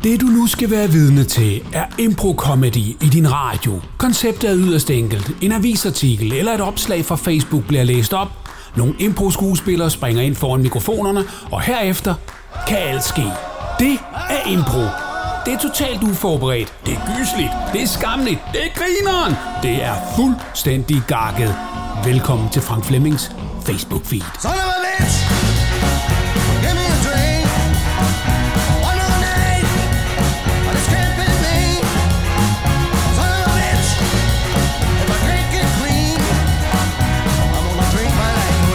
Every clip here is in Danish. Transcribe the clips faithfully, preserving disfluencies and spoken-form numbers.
Det du nu skal være vidne til er impro-comedy i din radio. Konceptet er yderst enkelt. En avisartikel eller et opslag fra Facebook bliver læst op. Nogle impro-skuespillere springer ind foran mikrofonerne, og herefter kan alt ske. Det er impro. Det er totalt uforberedt. Det er gysligt. Det er skamligt. Det er grineren. Det er fuldstændig gakket. Velkommen til Frank Flemmings Facebook-feed. Son of a bitch! Give me a drink. One more night. On this camping thing. Son of a bitch! If I drink it clean, I'm gonna drink my life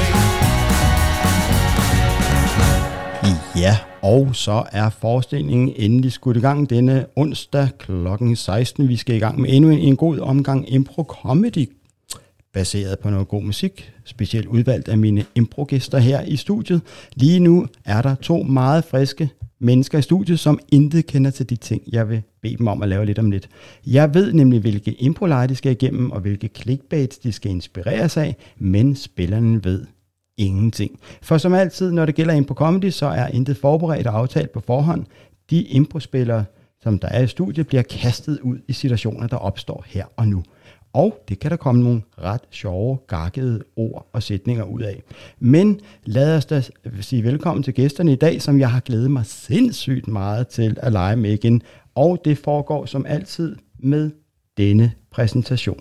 away. Ja, og så er forestillingen endelig skudt i gang denne onsdag klokken seksten. Vi skal i gang med endnu en, en god omgang impro-comedy, baseret på noget god musik, specielt udvalgt af mine impro-gæster her i studiet. Lige nu er der to meget friske mennesker i studiet, som intet kender til de ting, jeg vil bede dem om at lave lidt om lidt. Jeg ved nemlig, hvilke impro-lege de skal igennem, og hvilke clickbaits de skal inspireres af, men spillerne ved ingenting. For som altid, når det gælder impro-comedy, så er intet forberedt og aftalt på forhånd. De impro-spillere, som der er i studiet, bliver kastet ud i situationer, der opstår her og nu. Og det kan der komme nogle ret sjove, gakkede ord og sætninger ud af. Men lad os da sige velkommen til gæsterne i dag, som jeg har glædet mig sindssygt meget til at lege med igen. Og det foregår som altid med denne præsentation.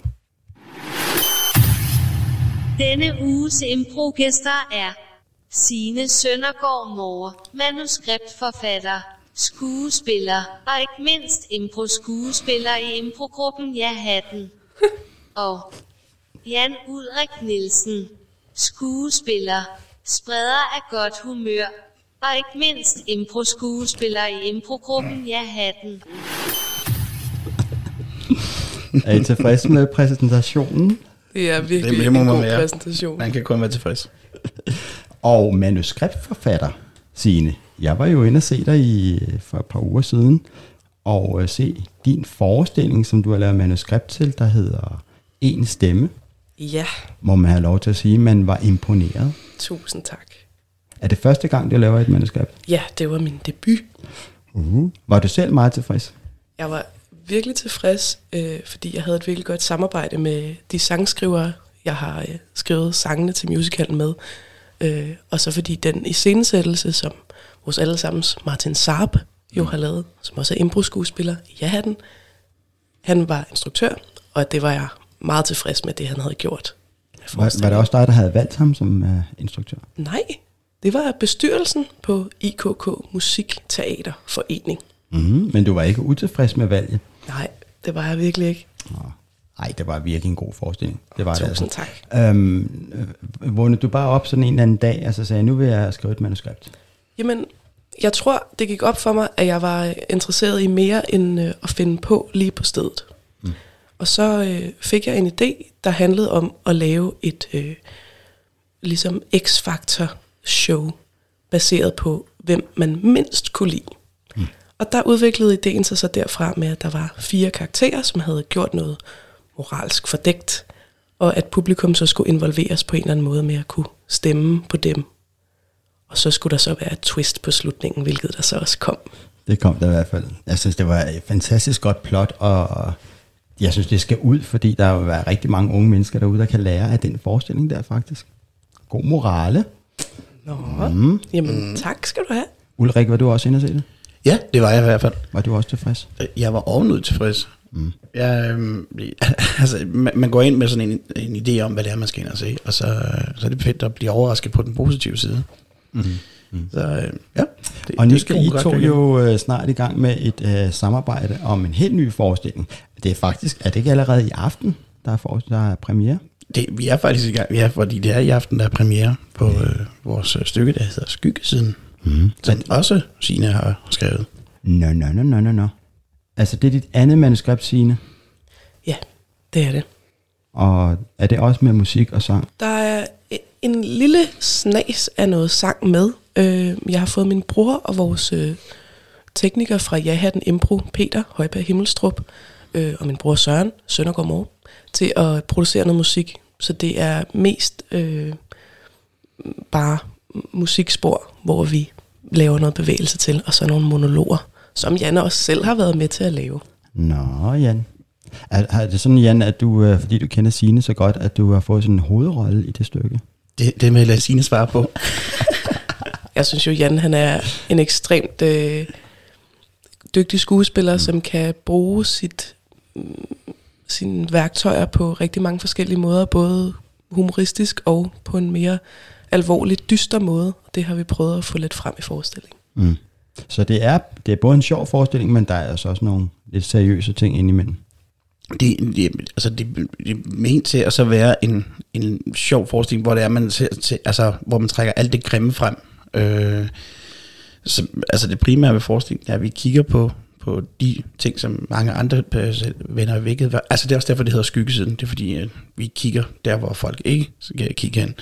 Denne uges improgæster er Signe Søndergaard Moore, manuskriptforfatter, skuespiller og ikke mindst impro-skuespiller i improgruppen Ja Hatten. Og Jan Ulrik Nielsen, skuespiller, spreder af godt humør og ikke mindst impro-skuespiller i improgruppen Ja Hatten. Er I tilfredse med præsentationen? Det er virkelig det, det en må man god være. præsentation. Man kan kun være tilfreds. Og manuskriptforfatter, Signe. Jeg var jo inde og se dig i, for et par uger siden, og uh, se din forestilling, som du har lavet manuskript til, der hedder En Stemme. Ja. Må man have lov til at sige, at man var imponeret. Tusind tak. Er det første gang, du laver et manuskript? Ja, det var min debut. Uh-huh. Var du selv meget tilfreds? Jeg var virkelig tilfreds, øh, fordi jeg havde et virkelig godt samarbejde med de sangskrivere, jeg har øh, skrevet sangene til musicalen med. Øh, og så fordi den iscenesættelse, som vores allesammens Martin Saab jo har lavet, som også er impro-skuespiller i Ja Hatten, han var instruktør, og det var jeg meget tilfreds med, det han havde gjort. Var, var det også dig, der havde valgt ham som uh, instruktør? Nej, det var bestyrelsen på I K K Musikteaterforening. Mm-hmm. Men du var ikke utilfreds med valget? Nej, det var jeg virkelig ikke. Nej, det var virkelig en god forestilling. Det var Tusind det altså. tak. Øhm, vågnede du bare op sådan en eller anden dag, og så sagde, nu vil jeg skrive et manuskript? Jamen, jeg tror, det gik op for mig, at jeg var interesseret i mere end øh, at finde på lige på stedet. Mm. Og så øh, fik jeg en idé, der handlede om at lave et øh, ligesom X-Factor-show, baseret på, hvem man mindst kunne lide. Mm. Og der udviklede ideen sig så derfra med, at der var fire karakterer, som havde gjort noget moralsk fordækt, og at publikum så skulle involveres på en eller anden måde med at kunne stemme på dem. Og så skulle der så være et twist på slutningen, hvilket der så også kom. Det kom der i hvert fald. Jeg synes, det var et fantastisk godt plot, og jeg synes, det skal ud, fordi der vil være rigtig mange unge mennesker derude, der kan lære af den forestilling der faktisk. God morale. Nå, mm. jamen mm. tak skal du have. Ulrik, var du også inde og se det? Ja, det var jeg i hvert fald. Var du også tilfreds? Jeg var ovenud tilfreds. Mm. Jeg, øhm, altså, man, man går ind med sådan en, en idé om, hvad det er, man skal ind og se, og så, så er det fedt at blive overrasket på den positive side. Mm. Mm. Så øh, ja. Det, og nu det skal I to jo øh, snart i gang med et øh, samarbejde om en helt ny forestilling. Det er faktisk, er det ikke allerede i aften, der er, for, der er premiere? Det, vi er faktisk i gang, ja, fordi det er i aften, der er premiere på øh, vores stykke, der hedder Skyggesiden, mm. som også Signe har skrevet. Nå, nå, nå, nå, nå. Altså, det er dit andet manuskript, Signe? Ja, det er det. Og er det også med musik og sang? Der er en lille snas af noget sang med. Jeg har fået min bror og vores tekniker fra Ja Hatten Impro, Peter Højberg Himmelstrup, og min bror Søren Søndergaard Moore, til at producere noget musik. Så det er mest øh, bare musikspor, hvor vi laver noget bevægelse til, og så nogle monologer, som Jan også selv har været med til at lave. Nå, Jan. Er, er det sådan, Jan, at du, øh, fordi du kender Signe så godt, at du har fået sådan en hovedrolle i det stykke? Det, det vil jeg lade Signe svare på. Jeg synes jo, Jan han er en ekstremt øh, dygtig skuespiller, mm. som kan bruge sit, mm, sine værktøjer på rigtig mange forskellige måder, både humoristisk og på en mere alvorlig, dyster måde. Det har vi prøvet at få lidt frem i forestillingen. Mm. Så det er, det er både en sjov forestilling, men der er altså også nogle lidt seriøse ting indimellem. Det, det, altså det, det er ment til at så være en, en sjov forestilling, hvor det er, man ser, til, altså, hvor man trækker alt det grimme frem. Øh, så, altså det primære ved forestillingen er, at vi kigger på, på de ting, som mange andre venner er vækket. Altså det er også derfor, det hedder skyggesiden. Det er fordi, at vi kigger der, hvor folk ikke skal kigge hen.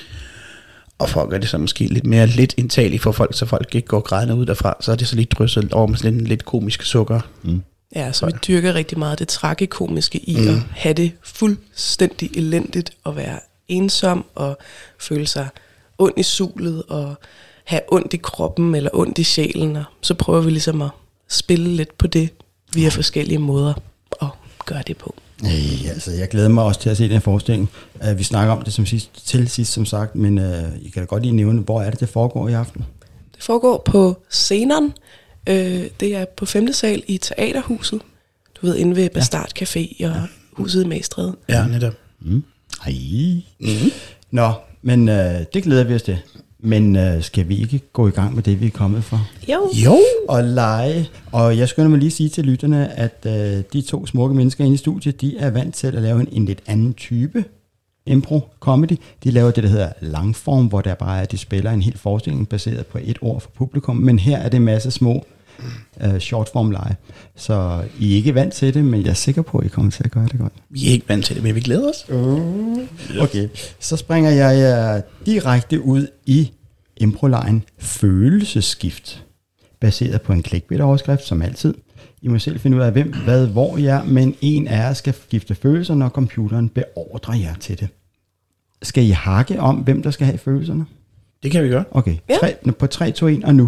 Og for at gøre det så måske lidt mere lidt indtageligt for folk, så folk ikke går grædende ud derfra, så er det så lidt drysset over med sådan lidt komisk sukker. Mm. Ja, så vi dyrker rigtig meget det tragikomiske i mm. at have det fuldstændig elendigt, og være ensom, og føle sig ond i sulet, og have ondt i kroppen, eller ondt i sjælen, og så prøver vi ligesom at spille lidt på det, via forskellige måder at gøre det på. Hey, altså, jeg glæder mig også til at se den forestilling. Uh, vi snakker om det som sidst, til sidst, som sagt, men uh, I kan da godt lige nævne, hvor er det, det foregår i aften? Det foregår på Sceneren. Uh, det er på femte sal i Teaterhuset. Du ved, inde ved Bastard Café og ja. Huset i Magstræde. Ja, netop. Mm. Hej. Mm. Nå, men uh, det glæder vi os til. Men øh, skal vi ikke gå i gang med det, vi er kommet for? Jo. Jo. Og lege. Og jeg skulle mig lige sige til lytterne, at øh, de to smukke mennesker inde i studiet, de er vant til at lave en, en lidt anden type impro-comedy. De laver det, der hedder langform, hvor der bare er, at de spiller en hel forestilling baseret på et ord for publikum. Men her er det en masse små øh, shortform lege. Så I er ikke vant til det, men jeg er sikker på, at I kommer til at gøre det godt. Vi er ikke vant til det, men vi glæder os. Uh, okay, så springer jeg uh, direkte ud i improlejen følelsesskift, baseret på en clickbait-overskrift, som altid. I må selv finde ud af, hvem, hvad, hvor I er, men en af jer skal skifte følelser, når computeren beordrer jer til det. Skal I hakke om, hvem der skal have følelserne? Det kan vi gøre. Okay, ja. tre, på tre, to, en og nu.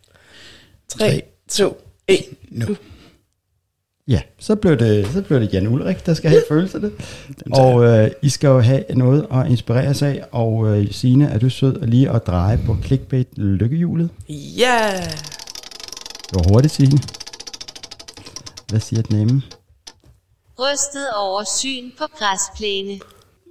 tre, to, en, nu. Ja, så blev det, så blev det Jan Ulrik, der skal have følelserne. Og øh, I skal jo have noget at inspirere sig af. Og øh, Signe, er du sød at lige at dreje på clickbait lykkehjulet? Ja! Yeah. Det var hurtigt, Signe. Hvad siger den nemme? Rystet over syn på græsplæne.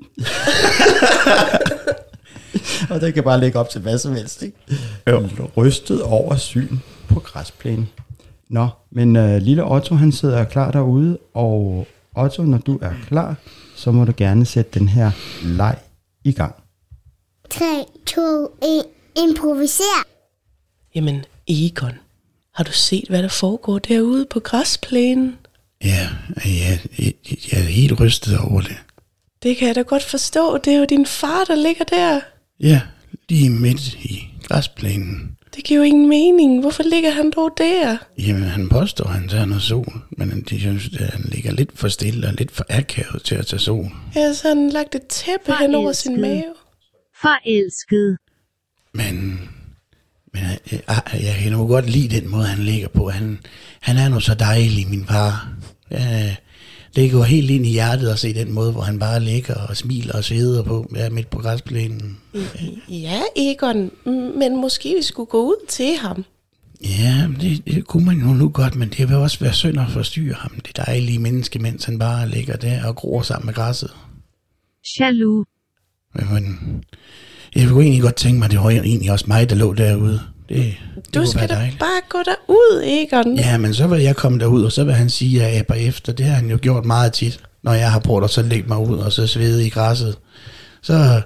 Og det kan bare lægge op til hvad som helst, ikke? Jo. Rystet over syn på græsplænen. Nå, men øh, lille Otto, han sidder klar derude, og Otto, når du er klar, så må du gerne sætte den her leg i gang. tre, to, en, improviser. Jamen, Egon, har du set, hvad der foregår derude på græsplænen? Ja, ja, jeg, jeg er helt rystet over det. Det kan jeg da godt forstå. Det er jo din far, der ligger der. Ja, lige midt i græsplænen. Det giver jo ingen mening. Hvorfor ligger han dog der? Jamen, han påstår, at han tager noget sol, men de synes, at han ligger lidt for stille og lidt for akavet til at tage sol. Ja, så han lagt et tæppe hen over sin mave. Forelsket. Men, men jeg, jeg, jeg kan nu godt lide den måde, han ligger på. Han, han er nu så dejlig, min far. Ja, det går helt ind i hjertet at se den måde, hvor han bare ligger og smiler og sveder på, ja, midt på græsplænen. Ja, Egon, men måske vi skulle gå ud til ham. Ja, det, det kunne man jo nu godt, men det vil også være synd at forstyrre ham, det dejlige menneske, mens han bare ligger der og gror sammen med græsset. Jaloux. Men jeg kunne egentlig godt tænke mig, at det var egentlig også mig, der lå derude. Det, det du skal da bare gå derud, Egon. Ja, men så vil jeg komme derud, og så vil han sige, at jeg æber efter. Det har han jo gjort meget tit, når jeg har prøvet at så lægge mig ud og så svede i græsset. Så,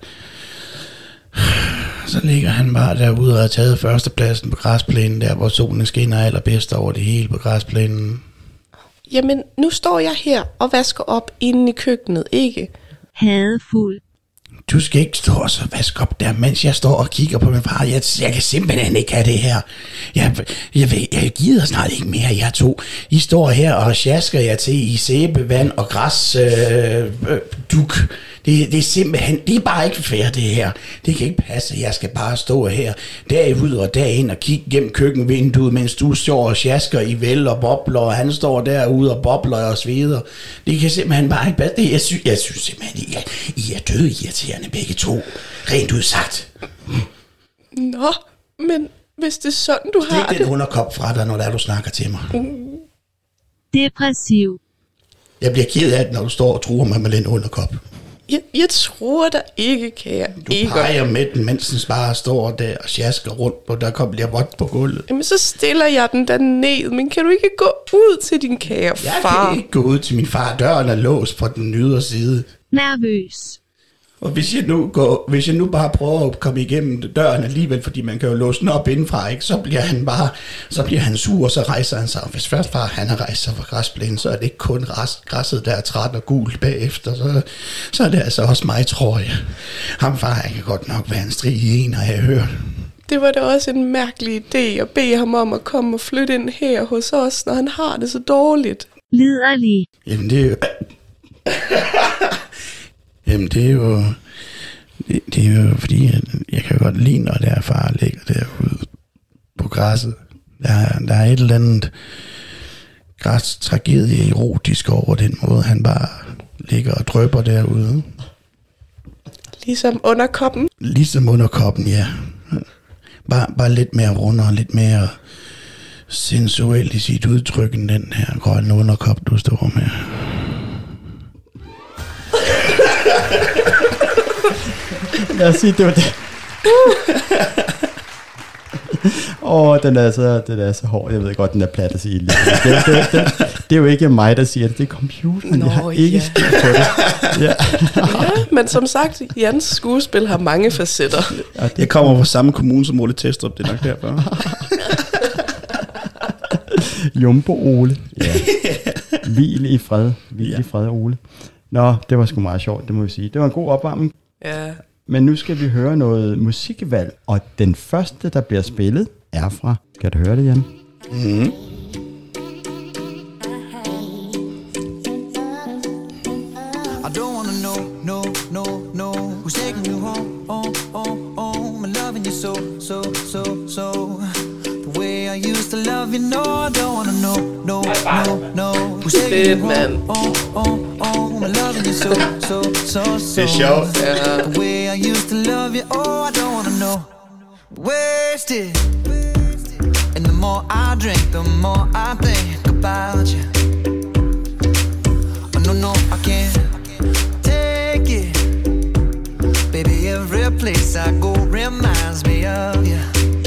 så ligger han bare derude og har taget førstepladsen på græsplænen, der hvor solen skinner allerbedst over det hele på græsplænen. Jamen, nu står jeg her og vasker op inde i køkkenet, ikke? Hadefuld. du skal ikke stå og så vaske op der, mens jeg står og kigger på min far. Jeg, jeg kan simpelthen ikke have det her. Jeg, jeg, jeg, jeg gider snart ikke mere, jeg to. I står her og sjasker jer til i sæbevand og græs øh, øh, duk. Det, det er simpelthen, det er bare ikke fair det her. Det kan ikke passe, jeg skal bare stå her derud og derind og kigge gennem køkkenvinduet, mens du står og sjasker i vel og bobler, og han står derude og bobler og sveder. Det kan simpelthen bare ikke passe. Det, jeg, sy- jeg synes simpelthen, I er, I er døde irriterende begge to. Rent udsagt. Nå, men hvis det er sådan, du har Stik den underkop fra dig, når der du snakker til mig. Depressiv. Jeg bliver ked af det, når du står og truer mig med den underkop. Jeg, jeg tror da ikke, kære Du Egon. peger med den, mens den bare står der og sjasker rundt, og der kommer bliver vådt på gulvet. Jamen, så stiller jeg den der ned, men kan du ikke gå ud til din kære Jeg far? kan ikke gå ud til min far. Døren er låst fra den ydre side. Nervøs. Og hvis jeg, nu går, hvis jeg nu bare prøver at komme igennem døren alligevel, fordi man kan jo låse den op indenfra, ikke, så bliver han bare, så bliver han sur, og så rejser han sig. Og hvis først far han har rejst sig fra græsplænen, så er det ikke kun græs, græsset, der er træt og gult bagefter. Så, så er det altså også mig, tror jeg. Ham far, han kan godt nok være en strig i en, har jeg hørt. Det var da også en mærkelig idé at bede ham om at komme og flytte ind her hos os, når han har det så dårligt. Liderlig. Jamen det er jo... Jamen det er jo... Det, det er jo fordi, at jeg kan godt lide, når der far ligger derude på græsset. Der, der er et eller andet græs-tragedie erotisk over den måde, han bare ligger og drøber derude. Ligesom under koppen. Ligesom under koppen, ja. Bare, bare lidt mere rundere og lidt mere sensuelt i sit udtryk end den her grønne underkop, du står med. Lad os sige, det var det. Åh, oh, den er så, den er så hård. Jeg ved godt, den er plat at sige. Det, det, det, det, det er jo ikke mig, der siger det. Det er computeren. Nå, jeg har ikke ja. styr på det. Ja. Ja, men som sagt, Jans skuespil har mange facetter. Ja, det Jeg kommer fra samme kommune som Ole Testrup, det er nok derfor. Jumbo Ole. Ja. Hvil i fred. Hvil ja. i fred, Ole. Nå, det var sgu meget sjovt, det må vi sige. Det var en god opvarmning. Ja. Men nu skal vi høre noget musikvalg, og den første, der bliver spillet, er fra... Kan du høre det, Jan? Mm. I don't wanna know, no, no, no who's taking you home, oh, oh, oh. I'm loving you so, so, so, so. The way I used to love you, no, I don't wanna know, no, no, no who's taking you home, oh, oh, oh. I'm loving you so, so, so, so. Det er sjovt. The way I used to love you, oh, I don't wanna know. Wasted. And the more I drink, the more I think about you. Oh, no, no, I can't take it. Baby, every place I go reminds me of you.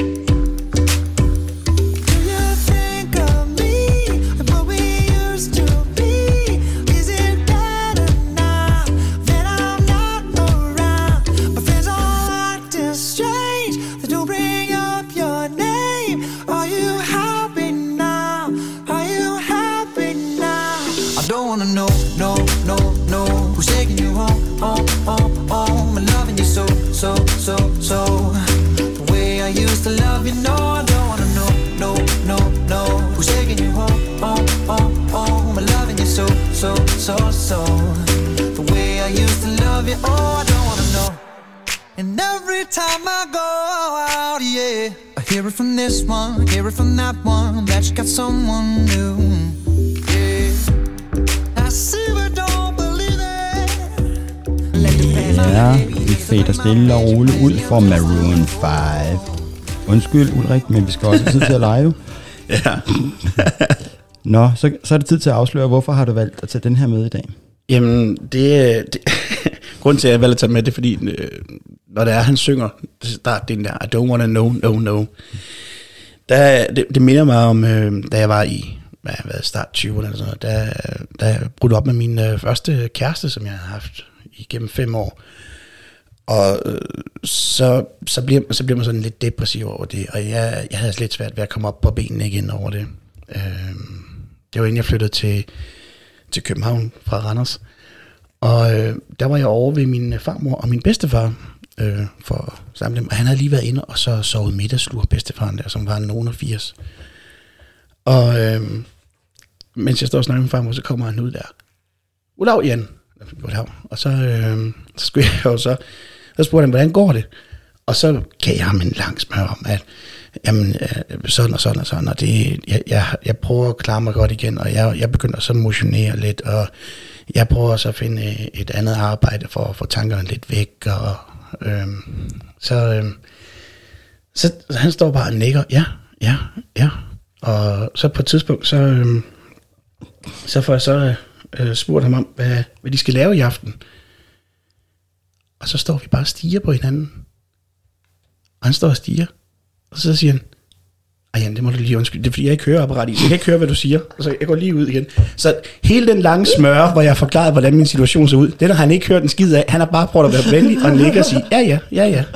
Do you think of me and what we used to be? Is it better now that I'm not around? My friends all acting strange. They don't bring up your name. Are you happy now? Are you happy now? I don't wanna know, no, no, no who's taking you home, oh, oh, oh. I'm loving you so, so, so, so. The way I used to love you, no, I don't wanna know, no, no, no who's taking you home, oh, oh, oh. I'm loving you so, so, so, so. The way I used to love you, oh, I don't wanna know. And every time I go out, yeah, I hear it from this one, hear it from that one, that you got someone new. Yeah, I see but don't believe it. Let the past Ja, vi fader stille og roligt ud for Maroon fem. Undskyld, Ulrik, men vi skal også have tid til at lege. Ja. Nå, så, så er det tid til at afsløre, hvorfor har du valgt at tage den her med i dag? Jamen, det, det grunden til, at jeg valgte at tage med, det er fordi, øh, når det er, han synger, start den der, I don't wanna know, no, no. Der, det, det minder mig om, øh, da jeg var i hvad, hvad, start tyverne, eller sådan noget, da, da jeg brudte op med min øh, første kæreste, som jeg har haft igennem fem år. Og øh, så, så, bliver, så bliver man sådan lidt depressiv over det, og jeg, jeg havde lidt svært ved at komme op på benene igen over det. Øh, det var inden jeg flyttede til, til København fra Randers. Og øh, der var jeg over ved min farmor og min bedstefar, øh, for at samle dem. Og han havde lige været inde og så sovet middagslur, bedstefaren der, som var nogen af firs. Og øh, mens jeg står og snakker med farmor, så kommer han ud der. Goddag, Jan. Goddag. Og så, øh, så skulle jeg jo så, så spurgte han, hvordan går det? Og så gav jeg ham en lang smør om, at jamen, sådan og sådan og sådan, og det, jeg, jeg, jeg prøver at klare mig godt igen, og jeg, jeg begynder så at motionere lidt, og jeg prøver så at finde et andet arbejde for at få tankerne lidt væk, og øh, så, øh, så, så han står bare og nikker, ja, ja, ja, og så på et tidspunkt, så, øh, så får jeg så øh, spurgt ham om, hvad, hvad de skal lave i aften, og så står vi bare og stiger på hinanden, og han står og stiger, og så siger han, ej Jan, det må du lige undskylde, det er fordi jeg ikke hører apparat i, jeg kan ikke høre, hvad du siger, og så jeg går lige ud igen. Så hele den lange smøre, hvor jeg forklarede, hvordan min situation så ud, det har han ikke hørt en skid af, han har bare prøvet at være venlig og nikke og sige, ja ja, ja ja.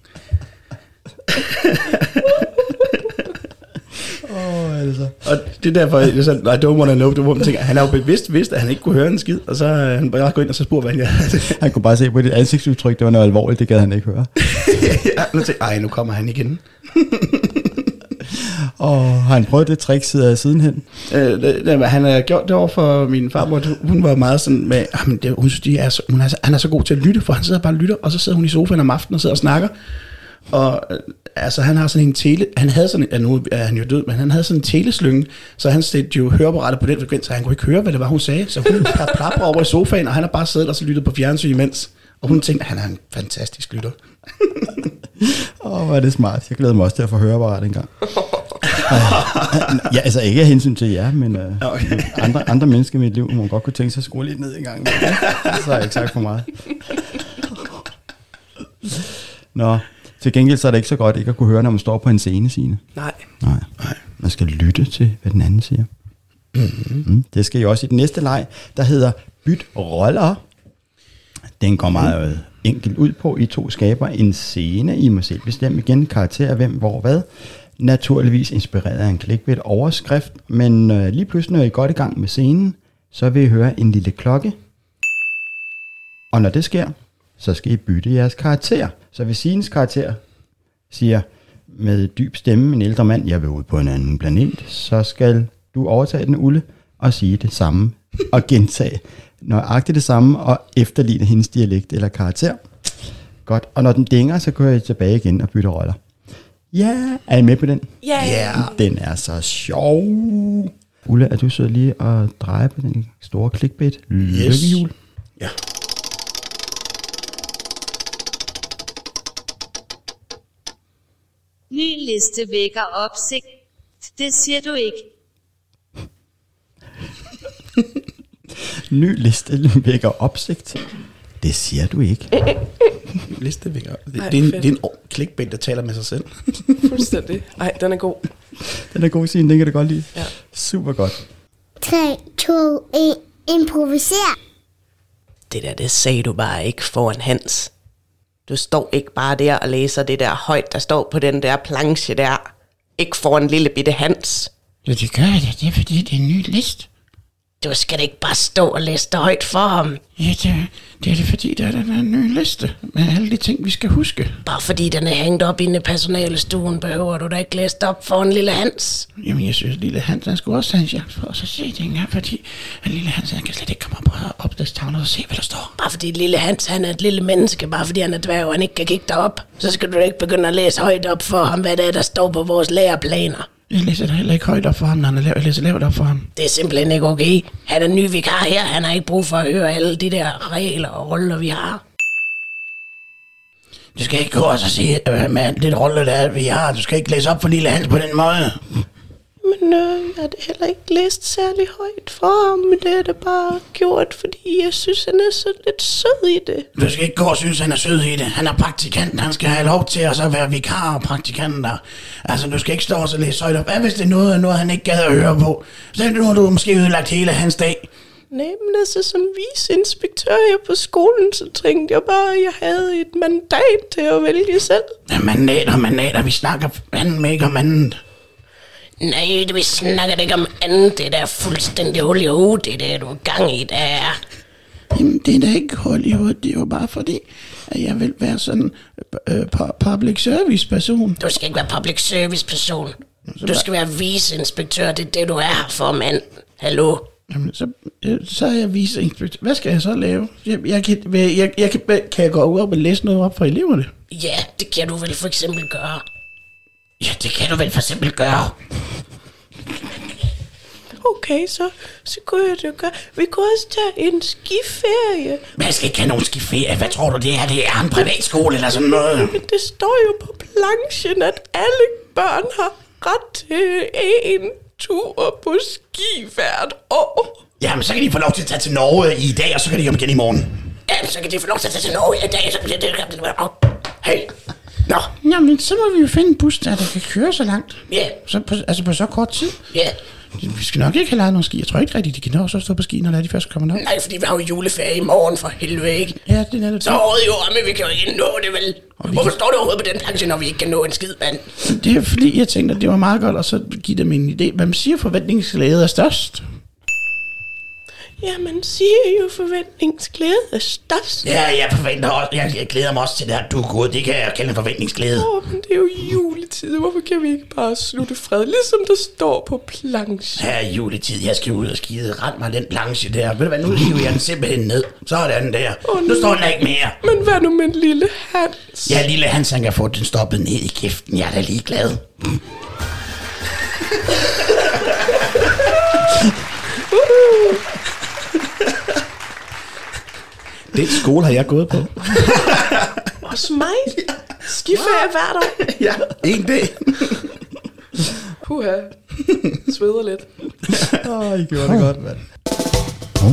Oh, altså. Og det er derfor, jeg sådan, I don't wanna know, hvor man tænker, han er jo bevidst vidst, at han ikke kunne høre en skid, og så øh, han bare gå ind og så spurgte, hvad han gjorde. Han kunne bare se på dit ansigtsudtryk, det var noget alvorligt, det gad han ikke høre. Ja, nu tænkte ej, nu kommer han igen. Og har han prøvet det trick siden sidenhen? Øh, det, det, han har gjort det over for min farmor. Hun var meget sådan med, jamen, det, hun synes, de er så, hun er, han er så god til at lytte, for han sidder bare og lytter, og så sidder hun i sofaen om aftenen og sidder og snakker. Og øh, altså, han har sådan en tele, han havde sådan, ja, nu er han jo død, men han havde sådan en teleslynge, så han stillede jo høreapparatet på den frekvens, så han kunne ikke høre, hvad det var, hun sagde. Så hun plapper over i sofaen, og han har bare siddet og så lyttet på fjernsyn imens. Og hun tænkte, han er en fantastisk lytter. Åh, oh, hvor er det smart. Jeg glæder mig også til at få høreapparatet en gang. Ja, altså ikke af hensyn til jer, men uh, okay. andre, andre mennesker i mit liv, må godt kunne tænke sig at skrue lidt ned en gang. Så har jeg ikke sagt for meget. Nå, til gengæld så er det ikke så godt ikke at kunne høre, når man står på en scene, Signe. Nej. Nej. Nej. Man skal lytte til, hvad den anden siger. Mm-hmm. Mm, det skal I også i den næste leg, der hedder Byt roller. Den går meget mm. enkelt ud på. I to skaber en scene. I må selv bestemme igen karakter, hvem, hvor, hvad. Naturligvis inspireret af en clickbait overskrift, men øh, lige pludselig når I er godt i gang med scenen, så vil I høre en lille klokke. Og når det sker, så skal I bytte jeres karakter. Så hvis Signes karakter siger med dyb stemme, en ældre mand, jeg vil ud på en anden planet, så skal du overtage den, Ulle, og sige det samme og gentage nøjagtigt det samme og efterligne hendes dialekt eller karakter. Godt, og når den dinger, så går jeg tilbage igen og bytter roller. Ja, er I med på den? Ja. Yeah. Den er så sjov. Ulle, er du så lige og dreje på den store clickbait? Lykkehjul. Ja. Ny liste vækker opsigt. Det siger du ikke. Ny liste vækker opsigt. Det siger du ikke. Liste vækker. Det, Ej, det, er en, fedt. det er en clickbait, der taler med sig selv. Fuldstændig. Ej, den er god. Den er god, Signe, den kan du godt lide. Ja. Super godt. tre, to, et. Improviser. Det der, det sagde du bare ikke foran Hans. Du står ikke bare der og læser det der højt, der står på den der planche der. Ikke foran lille bitte Hans. Ja, det gør jeg. Det er fordi, det er en ny liste. Du skal da ikke bare stå og læse det højt for ham. Ja, det, det er det fordi, der er den her nye liste med alle de ting, vi skal huske. Bare fordi den er hængt op inde i personalestuen, behøver du da ikke læse op for en lille Hans. Jamen, jeg synes, lille Hans, han skulle også have en chance for at så se ting her, fordi en lille Hans, han kan slet ikke komme op på opslagstavlen og se, hvad der står. Bare fordi lille Hans, han er et lille menneske, bare fordi han er dværg, og han ikke kan kigge derop, så skal du da ikke begynde at læse højt op for ham, hvad det er, der står på vores læreplaner. Jeg læser da heller ikke højt op for ham, når han er lav. Jeg læser lavt op for ham. Det er simpelthen ikke okay. Han er ny vikar her, han har ikke brug for at høre alle de der regler og roller, vi har. Du skal ikke gå og så sige, øh, med det rolle, der er, vi har. Du skal ikke læse op for lille Hans på den måde. Men øh, jeg har det heller ikke læst særlig højt for ham, men det er det bare gjort, fordi jeg synes, han er så lidt sød i det. Du skal ikke gå og synes, han er sød i det. Han er praktikant, han skal have lov til at så være vikar og praktikanter. Altså, du skal ikke stå og så læse højt op. Hvad hvis det er noget, noget han ikke gad at høre på? Så er det noget, du måske ødelagt hele hans dag. Nej, men altså som viceinspektør her på skolen, så tænkte jeg bare, at jeg havde et mandat til at vælge selv. Ja, mandater, mandater, vi snakker anden med ikke om andet. Nej, vi snakker ikke om andet. Det der fuldstændig hul i hovedet, det der du er gang i, der er. Jamen, det er da ikke Hollywood, det er jo bare fordi, at jeg vil være sådan øh, public service person. Du skal ikke være public service person. Du skal være viceinspektør, det er det, du er her for, mand. Hallo? Jamen, så, så er jeg viceinspektør. Hvad skal jeg så lave? Jeg, jeg, kan, jeg, jeg, kan, kan jeg gå ud og læse noget op for eleverne? Ja, det kan du vel for eksempel gøre. Ja, det kan du vel for eksempel gøre. Okay, så, så kunne jeg det gøre. Vi kunne også tage en skiferie. Men jeg skal ikke have nogen skiferie. Hvad tror du, det er? Det er en privatskole eller sådan noget? Men det står jo på planchen, at alle børn har ret til en tur på ski hvert år. Jamen, så kan de få lov til at tage til Norge i dag, og så kan de komme igen i morgen. Ja, så kan de få lov til at tage til Norge i dag, så kan de... Hey. Nå. Jamen, så må vi jo finde en bus, der, der kan køre så langt. Ja. Yeah. Så på, altså på så kort tid. Ja. Yeah. Vi skal nok ikke have lejet nogle ski. Jeg tror ikke rigtigt, de kan nå så stå på ski, når de først kommer nok. Nej, fordi vi har jo juleferie i morgen for helvede, ikke? Ja, det er netop. Så året jo om, vi kan jo ikke nå det, vel? Hvorfor står det overhovedet på den planche, når vi ikke kan nå en skid, mand? Det er fordi, jeg tænkte, at det var meget godt, og så give dem en idé. Hvad man siger, forventningsglæde er størst. Ja, man siger jo, forventningsglæde er størst. Ja, jeg forventer også. Jeg, jeg glæder mig også til det her, du er god. Det kan jeg kalde en forventningsglæde. Åh, oh, men det er jo juletid. Hvorfor kan vi ikke bare slutte fred, ligesom der står på planchen? Ja, juletid. Jeg skal ud og skide. Rend mig den planche der. Ved du hvad, nu hiver jeg den simpelthen ned. Så er den der. Oh, nu står den der ikke mere. Men hvad nu med en lille Hans? Ja, lille Hans, han kan få den stoppet ned i kæften. Jeg er da lige glad. Den skole har jeg gået på. Også mig? Skiferie hvert år? Ja, en dag. Puha. Sveder lidt. Åh, oh, I gjorde det godt, mand. Oh.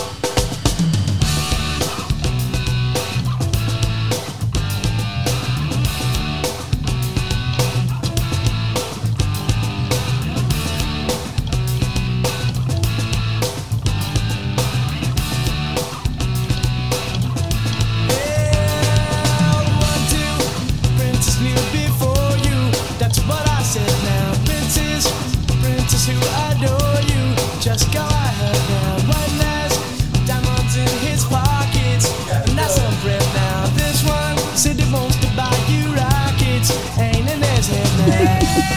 Just go ahead now, one last diamonds in his pockets, and that's some bread now. This one said he wants to buy you rockets, ain't in his head now.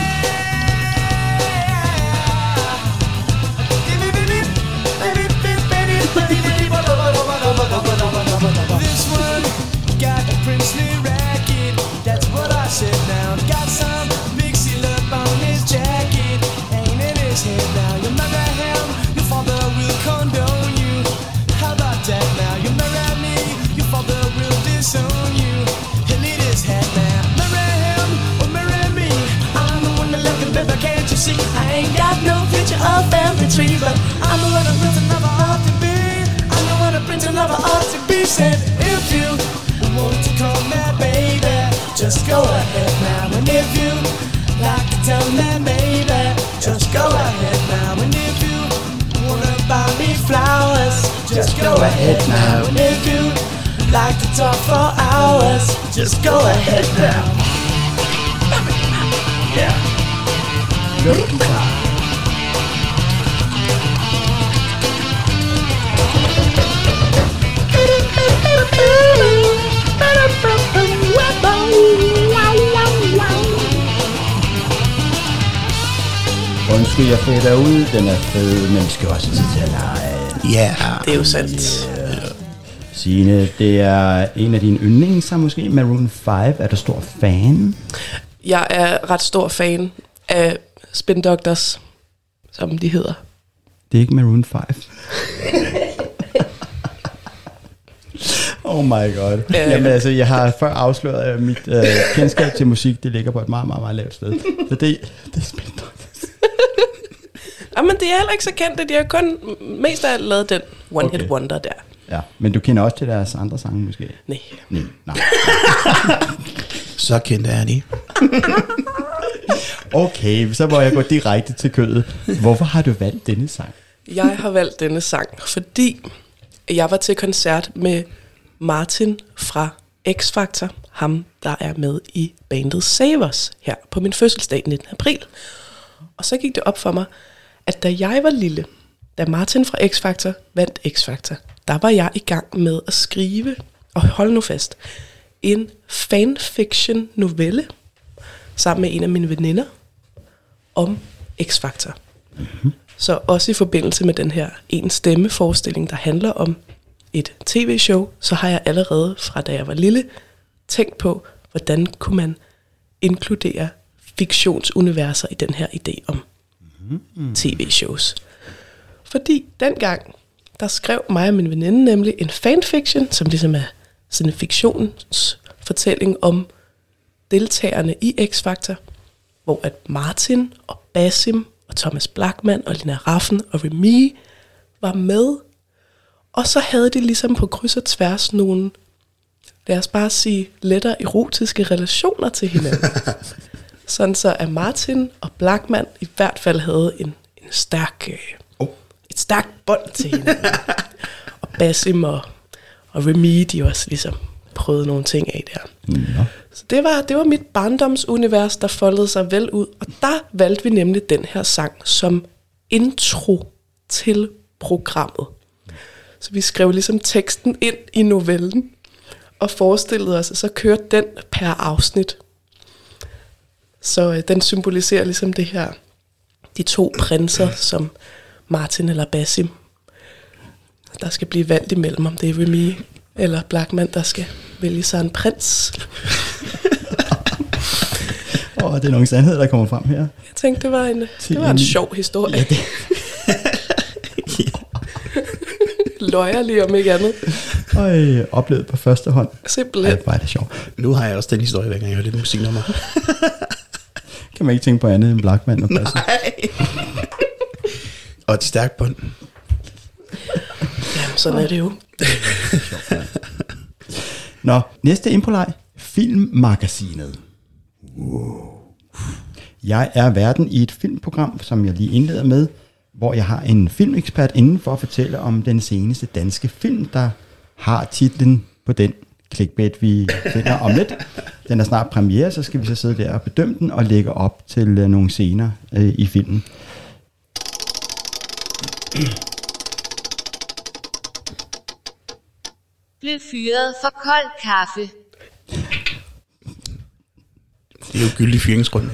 This one got a princely racket, that's what I said now. Got some big seal up on his jacket, ain't in his head now. You marry him, your father will condone you. How about that now? You marry me, your father will disown you. He'll need his head now. Marry him or marry me, I'm the one that left the baby, can't you see? I ain't got no future or family tree, but I'm the one that prince and lover ought to be. I'm the one that prince and lover ought to be. Said if you want to call me baby, just go ahead now. And if you like to tell me maybe, just go ahead now. And if you wanna buy me flowers, just go ahead now. And if you like to talk for hours, just go ahead now. Yeah. Undskyld, jeg fader ud. Den er fed, men vi skal også have tid til at lege. Ja. Det er jo sandt. Signe, det er en af dine yndlings, måske Maroon fem. Er du stor fan? Jeg er ret stor fan af Spin Doctors, som de hedder. Det er ikke Maroon fem. Oh my god. Øh. Jamen altså, jeg har før afsløret, at mit øh, kendskab til musik, det ligger på et meget, meget, meget lavt sted. Så det, det er Spin Doctors. Jamen, det er heller ikke så kendt, at de har kun mest af alt lavet den One okay. Hit Wonder der. Ja, men du kender også til deres andre sange, måske? Nej. Nej, nej. Så kendte er de. Okay, så må jeg gå direkte til kødet. Hvorfor har du valgt denne sang? Jeg har valgt denne sang, fordi jeg var til koncert med Martin fra X-Factor, ham der er med i bandet Savers, her på min fødselsdag nittende april. Og så gik det op for mig, at da jeg var lille, da Martin fra X-Factor vandt X-Factor, der var jeg i gang med at skrive, og hold nu fast, en fanfiction novelle, sammen med en af mine veninder, om X-Factor. Mm-hmm. Så også i forbindelse med den her en stemme forestilling, der handler om et tv-show, så har jeg allerede fra da jeg var lille tænkt på, hvordan kunne man inkludere fiktionsuniverser i den her idé om mm-hmm. tv-shows. Fordi dengang, der skrev mig og min veninde nemlig en fanfiction, som ligesom er sådan en fiktionsfortælling om deltagerne i X-Factor, hvor at Martin og Basim og Thomas Blackman og Lina Raffen og Remy var med. Og så havde de ligesom på kryds og tværs nogle, lad os bare sige, lettere erotiske relationer til hinanden. Sådan så at Martin og Blackman i hvert fald havde en, en stærk, øh, oh. et stærkt bånd til hinanden. Og Basim og, og Remy, de også ligesom prøvede nogle ting af der. Ja. Så det var, det var mit barndomsunivers, der foldede sig vel ud. Og der valgte vi nemlig den her sang som intro til programmet. Så vi skrev ligesom teksten ind i novellen, og forestillede os, at så kørte den per afsnit. Så øh, den symboliserer ligesom det her, de to prinser, som Martin eller Basim, der skal blive valgt imellem, om det er Remy eller Blackman, der skal vælge sig en prins. Åh, oh, det er nogle sandheder, der kommer frem her. Jeg tænkte, det var en, det var en sjov historie. Ja, det. Løjerlig om ikke andet. Og oplevet på første hånd. Simpelthen. Ej, var det sjovt. Nu har jeg også den historie, hver gang jeg hører det musiknummer. Kan man ikke tænke på andet end Blackman og Basim? Nej. Og et stærkt bånd. Jamen, sådan er det jo. Nå, næste improleg. Filmmagasinet. Wow. Jeg er værten i et filmprogram, som jeg lige indleder med, hvor jeg har en filmekspert inden for at fortælle om den seneste danske film, der har titlen på den clickbait, vi finder om lidt. Den er snart premiere, så skal vi så sidde der og bedømme den og lægge op til uh, nogle scener uh, i filmen. Blev fyret for kold kaffe. Det er jo gyldig fyringsgrund.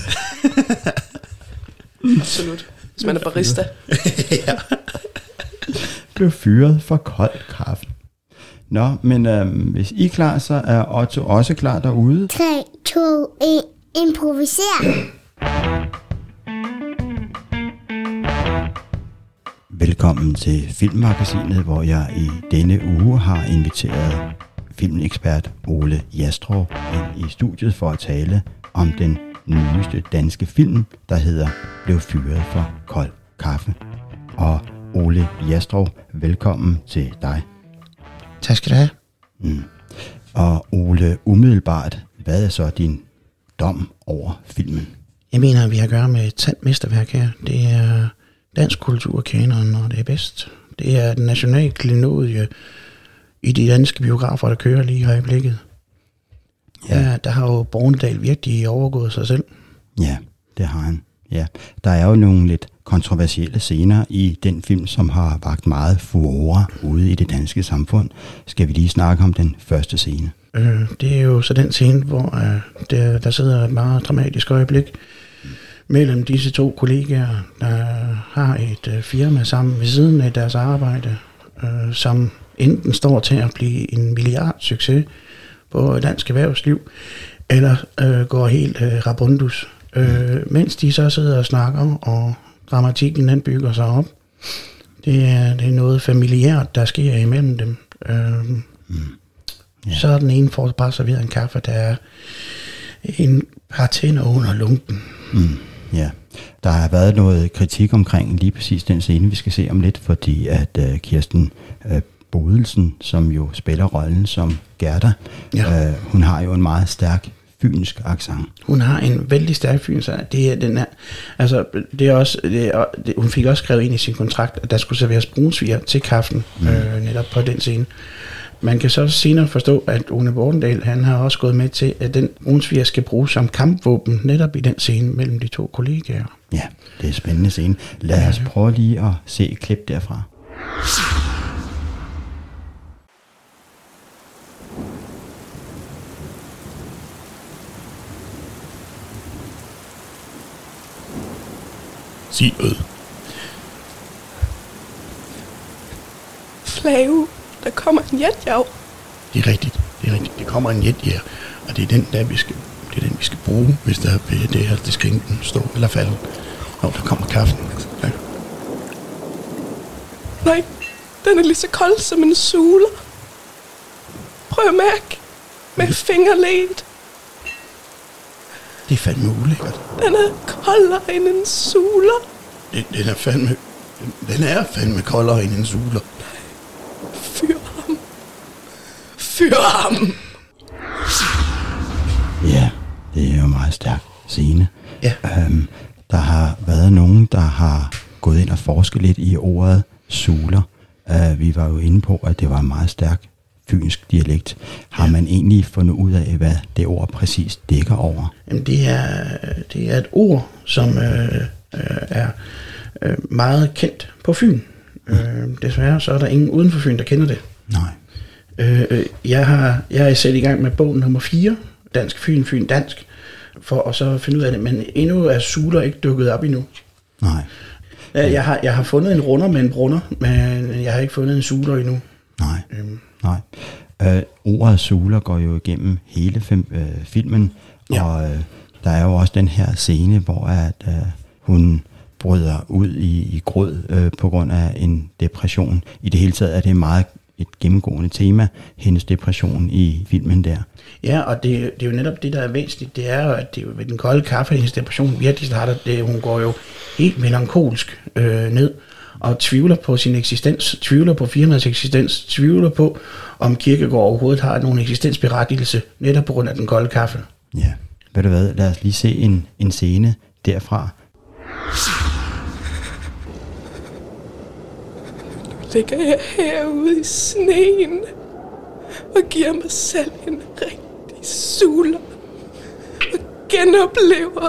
Absolut. Hvis man er barista. Ja. Blev fyret for kold kaffe. Nå, men øhm, hvis I er klar, så er Otto også klar derude. tre, to, et, improviser. Velkommen til Filmmagasinet, hvor jeg i denne uge har inviteret filmekspert Ole Jastrup ind i studiet for at tale om den nyeste danske film, der hedder Blev fyret for kold kaffe. Og Ole Jastrup, velkommen til dig. Tak skal du have. Mm. Og Ole, umiddelbart, hvad er så din dom over filmen? Jeg mener, at vi har at gøre med et sandt mesterværk her. Det er dansk kulturkanon, og det er bedst. Det er den nationale klenodie i de danske biografer, der kører lige i øjeblikket. Ja, ja, der har jo Bornedal virkelig overgået sig selv. Ja, det har han. Ja, der er jo nogle lidt kontroversielle scener i den film, som har vakt meget furore ude i det danske samfund. Skal vi lige snakke om den første scene? Øh, det er jo så den scene, hvor øh, der, der sidder et meget dramatisk øjeblik mm. mellem disse to kollegaer, der har et øh, firma sammen ved siden af deres arbejde, øh, som enten står til at blive en milliardsucces på dansk erhvervsliv, eller øh, går helt øh, rabundus. Øh, mens de så sidder og snakker, og dramatikken den bygger sig op. Det er, det er noget familiært, der sker imellem dem. Øh, mm. yeah. Så er den ene får bare serveret en kaffe, der er en par tænder under lunken. Mm. Ja, der har været noget kritik omkring lige præcis den scene, vi skal se om lidt, fordi at uh, Kirsten uh, Bodelsen, som jo spiller rollen som Gerda, ja. uh, hun har jo en meget stærk fynsk accent. Hun har en vældig stærk fynsk accent. Det er den er, altså det er også, det er, det, hun fik også skrevet ind i sin kontrakt, at der skulle serveres brunsviger til kaffen, mm. øh, netop på den scene. Man kan så senere forstå, at Ole Bornedal, han har også gået med til, at den brunsviger skal bruges som kampvåben, netop i den scene mellem de to kollegaer. Ja, det er en spændende scene. Lad os prøve lige at se et klip derfra. Sig noget. Flav, der kommer en jetjav. Det er rigtigt. Det er rigtigt. Det kommer en jetjager, og det er den, der vi skal, det er den, vi skal bruge, hvis der er det her, det skal enten stå eller falde. Og der kommer kaffen. Ja. Nej, den er lige så kold som en suler. Prøv at mærke med fingerledet. Det er fandme ulækkert. Den er koldere end en suler. Den, den er fandme... Den er fandme koldere end en suler. Fyr ham. Fyr ham. Ja, det er jo meget stærk scene. Ja. Øhm, der har været nogen, der har gået ind og forsket lidt i ordet suler. Uh, vi var jo inde på, at det var en meget stærk fynsk dialekt. Har ja. man egentlig fundet ud af, hvad det ord præcis dækker over? Jamen, det er, det er et ord, som øh, øh, er øh, meget kendt på Fyn. Mm. Øh, desværre så er der ingen uden for Fyn, der kender det. Nej. Øh, jeg, har, jeg er sat i gang med bog nummer fire, Dansk Fyn, Fyn Dansk, for at så finde ud af det, men endnu er suler ikke dukket op endnu. Nej. Jeg har, jeg har fundet en runder med en brunder, men jeg har ikke fundet en suler endnu. Nej, øhm. nej. Øh, ordet suler går jo igennem hele fem, øh, filmen, ja. og øh, der er jo også den her scene, hvor at, øh, hun bryder ud i, i gråd øh, på grund af en depression. I det hele taget er det meget et gennemgående tema, hendes depression i filmen der. Ja, og det, det er jo netop det, der er væsentligt. Det er jo, at det er jo ved den kolde kaffe, hendes depression virkelig starter. Det, hun går jo helt melankolsk øh, ned og tvivler på sin eksistens, tvivler på firmaets eksistens, tvivler på, om Kierkegaard overhovedet har nogen eksistensberettigelse, netop på grund af den kolde kaffe. Ja, ved du hvad, lad os lige se en, en scene derfra. Ligger jeg herude i sneen og giver mig selv en rigtig suler og genoplever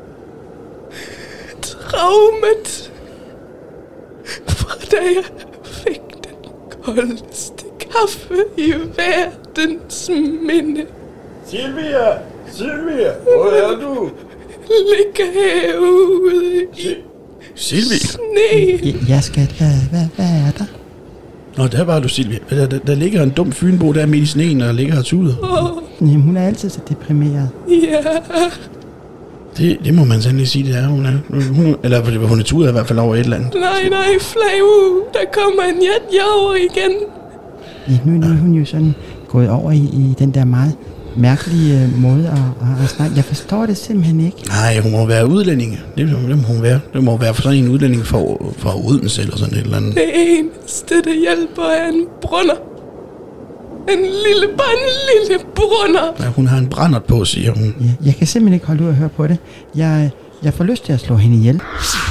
traumet fra da jeg fik den koldeste kaffe i verdens minde. Silvia! Silvia! Hvor er du? Ligger herude i Silvia? sne. Jeg skal da, hvad, hvad er der? Nå, der var du, Silvia. Der, der, der ligger en dum fynbo der midt i sneen, og ligger og tuder. Oh, Jamen, hun er altid så deprimeret. ja. Det, det må man sandelig sige, det er hun er. Hun, eller hun er tudet i hvert fald over et eller andet. Nej, nej, Flav. Der kommer en jetjager igen. Ja, nu, nu er hun jo sådan gået over i, i den der meget mærkelige øh, måde at, at, at snakke. Jeg forstår det simpelthen ikke. Nej, hun må være udlændinge. Det, det må hun være. Det må være for sådan en udlænding fra, fra Odense eller sådan et eller andet. Det eneste, der hjælper, er en brunner. En lille, bare en lille brunner. Ja, hun har en brændert på, siger hun. Ja, jeg kan simpelthen ikke holde ud at høre på det. Jeg, jeg får lyst til at slå hende ihjel.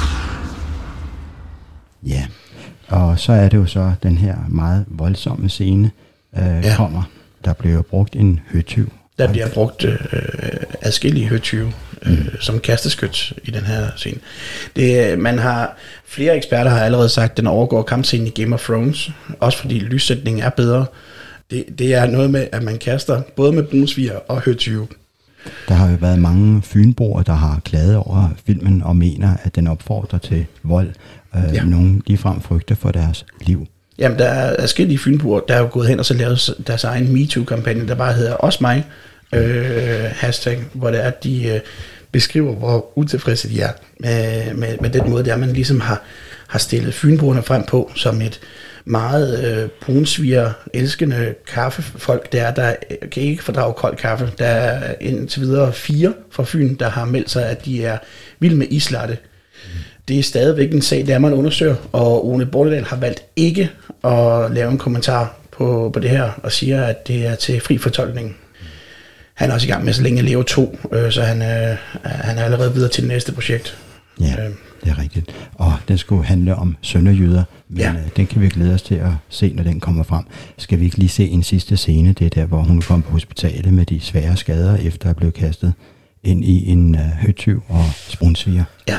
Ja, og så er det jo så den her meget voldsomme scene øh, Ja. kommer. Der bliver brugt en høtyv. Der bliver brugt øh, adskillige høtyve øh, mm. som kasteskyt i den her scene. Det, man har, flere eksperter har allerede sagt, at den overgår kampscenen i Game of Thrones. Også fordi lyssætningen er bedre. Det, det er noget med, at man kaster både med brunsviger og høtyve. Der har jo været mange fynboer, der har klaget over filmen og mener, at den opfordrer til vold. Øh, Ja. Nogle ligefrem frygter for deres liv. Jamen, der er adskillige fynboer, der er jo gået hen og så lavet deres egen MeToo-kampagne, der bare hedder Også mig, øh, hashtag, hvor det er, at de øh, beskriver, hvor utilfredse de er med, med, med den måde, der man ligesom har, har stillet fynboerne frem på, som et meget øh, brunsviger, elskende kaffefolk, der, der kan ikke fordrage kold kaffe. Der er indtil videre fire fra Fyn, der har meldt sig, at de er vilde med islatte. Det er stadigvæk en sag, der man undersøger, og Ole Bornedal har valgt ikke at lave en kommentar på, på det her, og siger, at det er til fri fortolkning. Han er også i gang med Så længe Leo to, øh, så han, øh, han er allerede videre til det næste projekt. Ja, Øh. det er rigtigt. Og den skulle handle om sønderjyder, men Ja. ja. øh, den kan vi glæde os til at se, når den kommer frem. Skal vi ikke lige se en sidste scene? Det er der, hvor hun kom på hospitalet med de svære skader, efter at blive kastet ind i en øh, høtyv og brunsviger. Ja.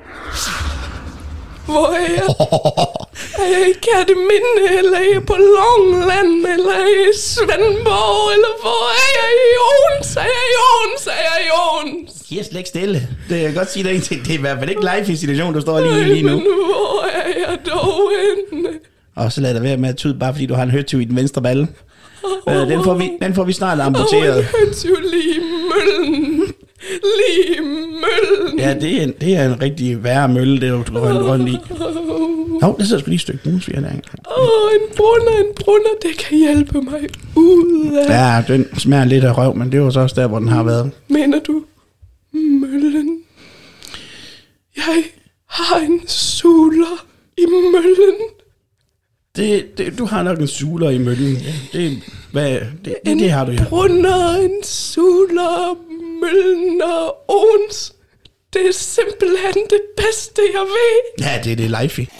Hvor er jeg? Er jeg i Kærteminde, eller er jeg på Longland, eller er jeg i Svendborg, eller hvor er jeg i Odense? Er jeg i Odense? Er jeg i Odense? De er slet ikke stille. Det jeg kan godt sige dig en ting. Det er i hvert fald ikke live i situation, du står lige, lige nu. Men hvor er jeg dog henne? Og så lad dig være med at tyde, bare fordi du har en høtyv i den venstre balle. Øh, den, får vi, den får vi snart amputeret. Og en høtyv lige i møllen. Lige i møllen. Ja, det er en, det er en rigtig værre mølle, det er du rundt rundt i. Nå, der sidder sgu lige et stykke brunsviger der. Åh, en brunner, en brunner, det kan hjælpe mig ud af. Ja, den smager lidt af røv, men det var så også der, hvor den har været. Mener du møllen? Jeg har en suler i møllen. Det, det, du har nok en suler i møllen. Det, hvad, det, det, det har du, ja. En brunner, en suler, møllen og ons. Det er simpelthen det bedste, jeg ved. Ja, det er det live i.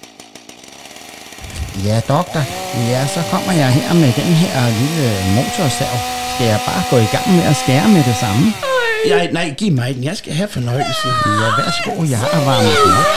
Ja, doktor. Ja, så kommer jeg her med den her lille motorsav. Skal jeg bare gå i gang med at skære med det samme? Ja, nej, giv mig den. Jeg skal have fornøjelsen. Ja, værsgo. Jeg har varmet den op.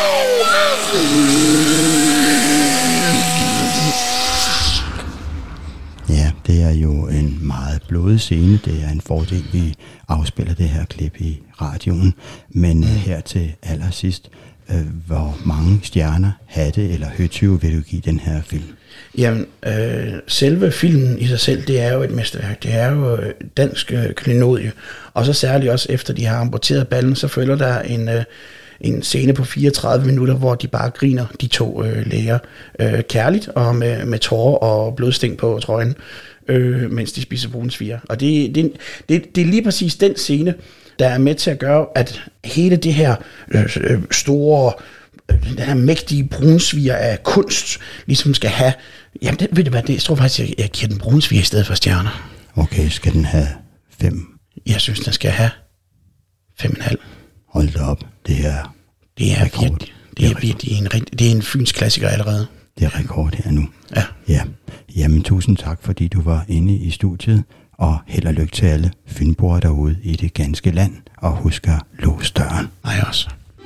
Ja, det er jo en meget blodig scene. Det er en fordel, vi afspiller det her klip i radioen. Men uh, her til allersidst, uh, hvor mange stjerner, hatte eller høtyve vil du give den her film? Jamen, øh, selve filmen i sig selv, det er jo et mesterværk. Det er jo dansk øh, klenodie. Og så særligt også efter de har amputeret ballen, så følger der en... Øh, en scene på fireogtredive minutter, hvor de bare griner, de to øh, læger, øh, kærligt og med, med tårer og blodsting på trøjen, øh, mens de spiser brunsviger. Og det, det, det, det er lige præcis den scene, der er med til at gøre, at hele det her øh, store, øh, den her mægtige brunsviger af kunst, ligesom skal have, jamen det, ved du hvad, det, jeg tror faktisk, jeg, jeg giver den brunsviger i stedet for stjerner. Okay, skal den have fem? Jeg synes, den skal have fem og en halv. Hold da op, det er Det er rekord. virkelig, det er virkelig en, det er en fyns klassiker allerede. Det er rekord her nu. Ja. Ja. Jamen, tusind tak, fordi du var inde i studiet, og held og lykke til alle fynboere derude i det ganske land, og husk at låse døren. Nej også.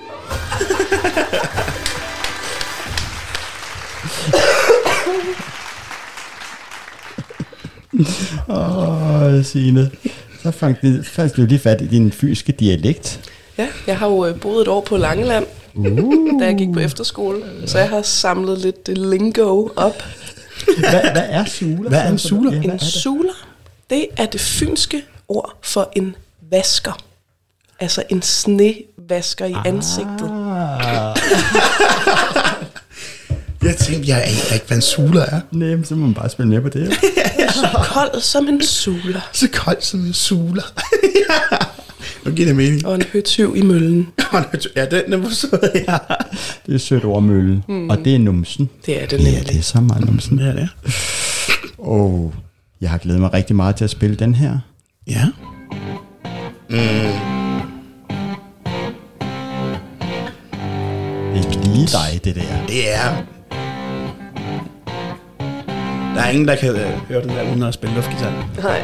Åh, oh, Signe. Så fandt du, fandt du lige fat i din fynske dialekt. Ja, jeg har jo boet et år på Langeland, uh. da jeg gik på efterskole, så jeg har samlet lidt lingo op. Hvad, hvad er suler? Hvad er en suler? Ja, En suler, det er det fynske ord for en vasker. Altså en snevasker i ansigtet. Ah. Jeg tænkte, jeg aner ikke, hvad en suler er. Nej, så må man bare spille med på det. Så kold som en suler. Så koldt som en suler. Nu giver det mening. Og en høtyv i møllen. Ja, den er på så, ja. Det er sødt over møllen. Mm. Og det er numsen. Det er det Ja, nemlig. det er så meget numsen. Ja, det er. Og jeg har glædet mig rigtig meget til at spille den her. Ja. Mm. Det er lige dig, det der. Det er... Der er ingen, der kan øh, høre den der uden at spille luftgitar. Nej.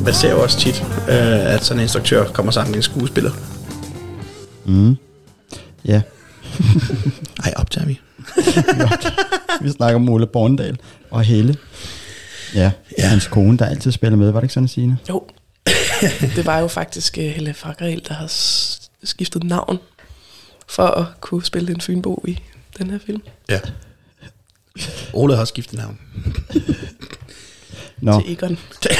man ser jo også tit, øh, at sådan en instruktør kommer sammen med en skuespiller. Mm. Ja. Ej, optager vi. Vi snakker om Ole Borndal og Helle. Ja, ja, hans kone, der altid spiller med. Var det ikke sådan, Signe? Jo. Det var jo faktisk uh, Helle Fagril, der har s- skiftet navn for at kunne spille en fynbo i den her film. Ja. Ole har skiftet navn. Nå. Til Egon.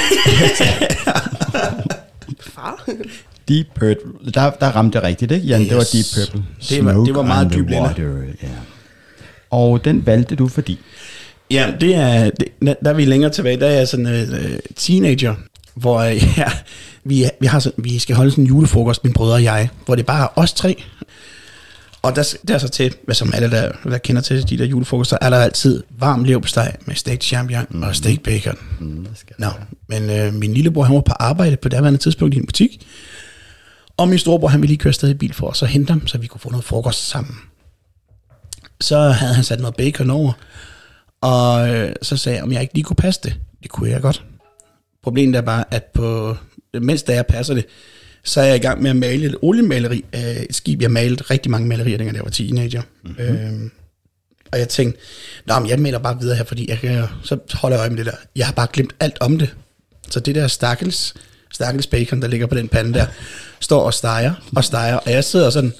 Far. Deep Purple. Der, der ramte det rigtigt, ikke, Jan? Yes. Det var Deep Purple. Det var, det var meget dybt lille. Ja. Og den valgte du, fordi? Ja, det er, det, der er vi længere tilbage. Der er jeg sådan en uh, teenager, hvor ja, vi, vi, har sådan, vi skal holde sådan en julefrokost, min brødre og jeg, hvor det bare er os tre. Og der, der er så til, hvad som alle, der, der kender til de der julefrokoster, er der altid varm leverpostej med stegt champignon mm. og stegt bacon. Mm, Nå, men øh, min lillebror, han var på arbejde på daværende tidspunkt i en butik, og min storebror, han ville lige køre afsted i bil for os og hente ham, så vi kunne få noget frokost sammen. Så havde han sat noget bacon over, og øh, så sagde jeg, om jeg ikke lige kunne passe det. Det kunne jeg godt. Problemet er bare, at på, mens da jeg passer det, så er jeg i gang med at male et oliemaleri af et skib. Jeg malede rigtig mange malerier, dengang jeg var teenager. Mm-hmm. Øhm, og jeg tænkte, nå, men jeg maler bare videre her, fordi jeg kan, så holder jeg øje med det der. Jeg har bare glemt alt om det. Så det der stakkels, stakkels bacon, der ligger på den pande der, står og steger og steger. Og jeg sidder sådan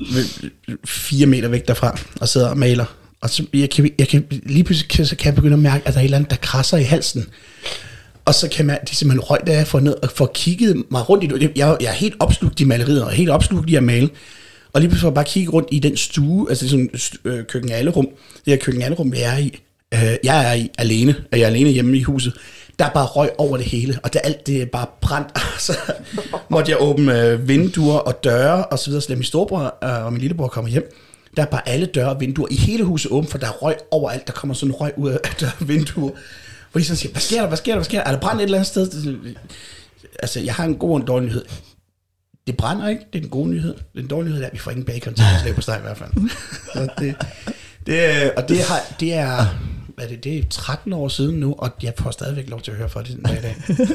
fire meter væk derfra og sidder og maler. Og så jeg kan, jeg kan, lige pludselig så kan jeg begynde at mærke, at der er et eller andet, der krasser i halsen. Og så kan man, det er simpelthen røg, der jeg får ned og får kigget mig rundt i det. Jeg, jeg er helt opslugt i maleriet, og helt opslugt i at male. Og lige pludselig får jeg bare kigge rundt i den stue, altså sådan øh, køkkenallerum. Det her køkkenallerum, jeg er i. Øh, jeg er i alene, jeg er alene hjemme i huset. Der er bare røg over det hele, og det, alt det er bare brændt. Så måtte jeg åbne øh, vinduer og døre, og så videre, så min storebror øh, og min lillebror kommer hjem. Der er bare alle døre og vinduer i hele huset åbent, for der er røg overalt. Der kommer sådan røg ud af døre og vinduer. Hvor de sådan siger, hvad sker der, hvad sker der, hvad sker der? Er der brændt et eller andet sted? Altså, jeg har en god og en dårlig nyhed. Det brænder ikke, det er den gode nyhed. Den dårlige nyhed er, at vi får ingen bacon til at slæbe på steg i hvert fald. Så det, det, og det, har, det er, hvad er det, det er tretten år siden nu, og jeg får stadigvæk lov til at høre for det den dag i dag.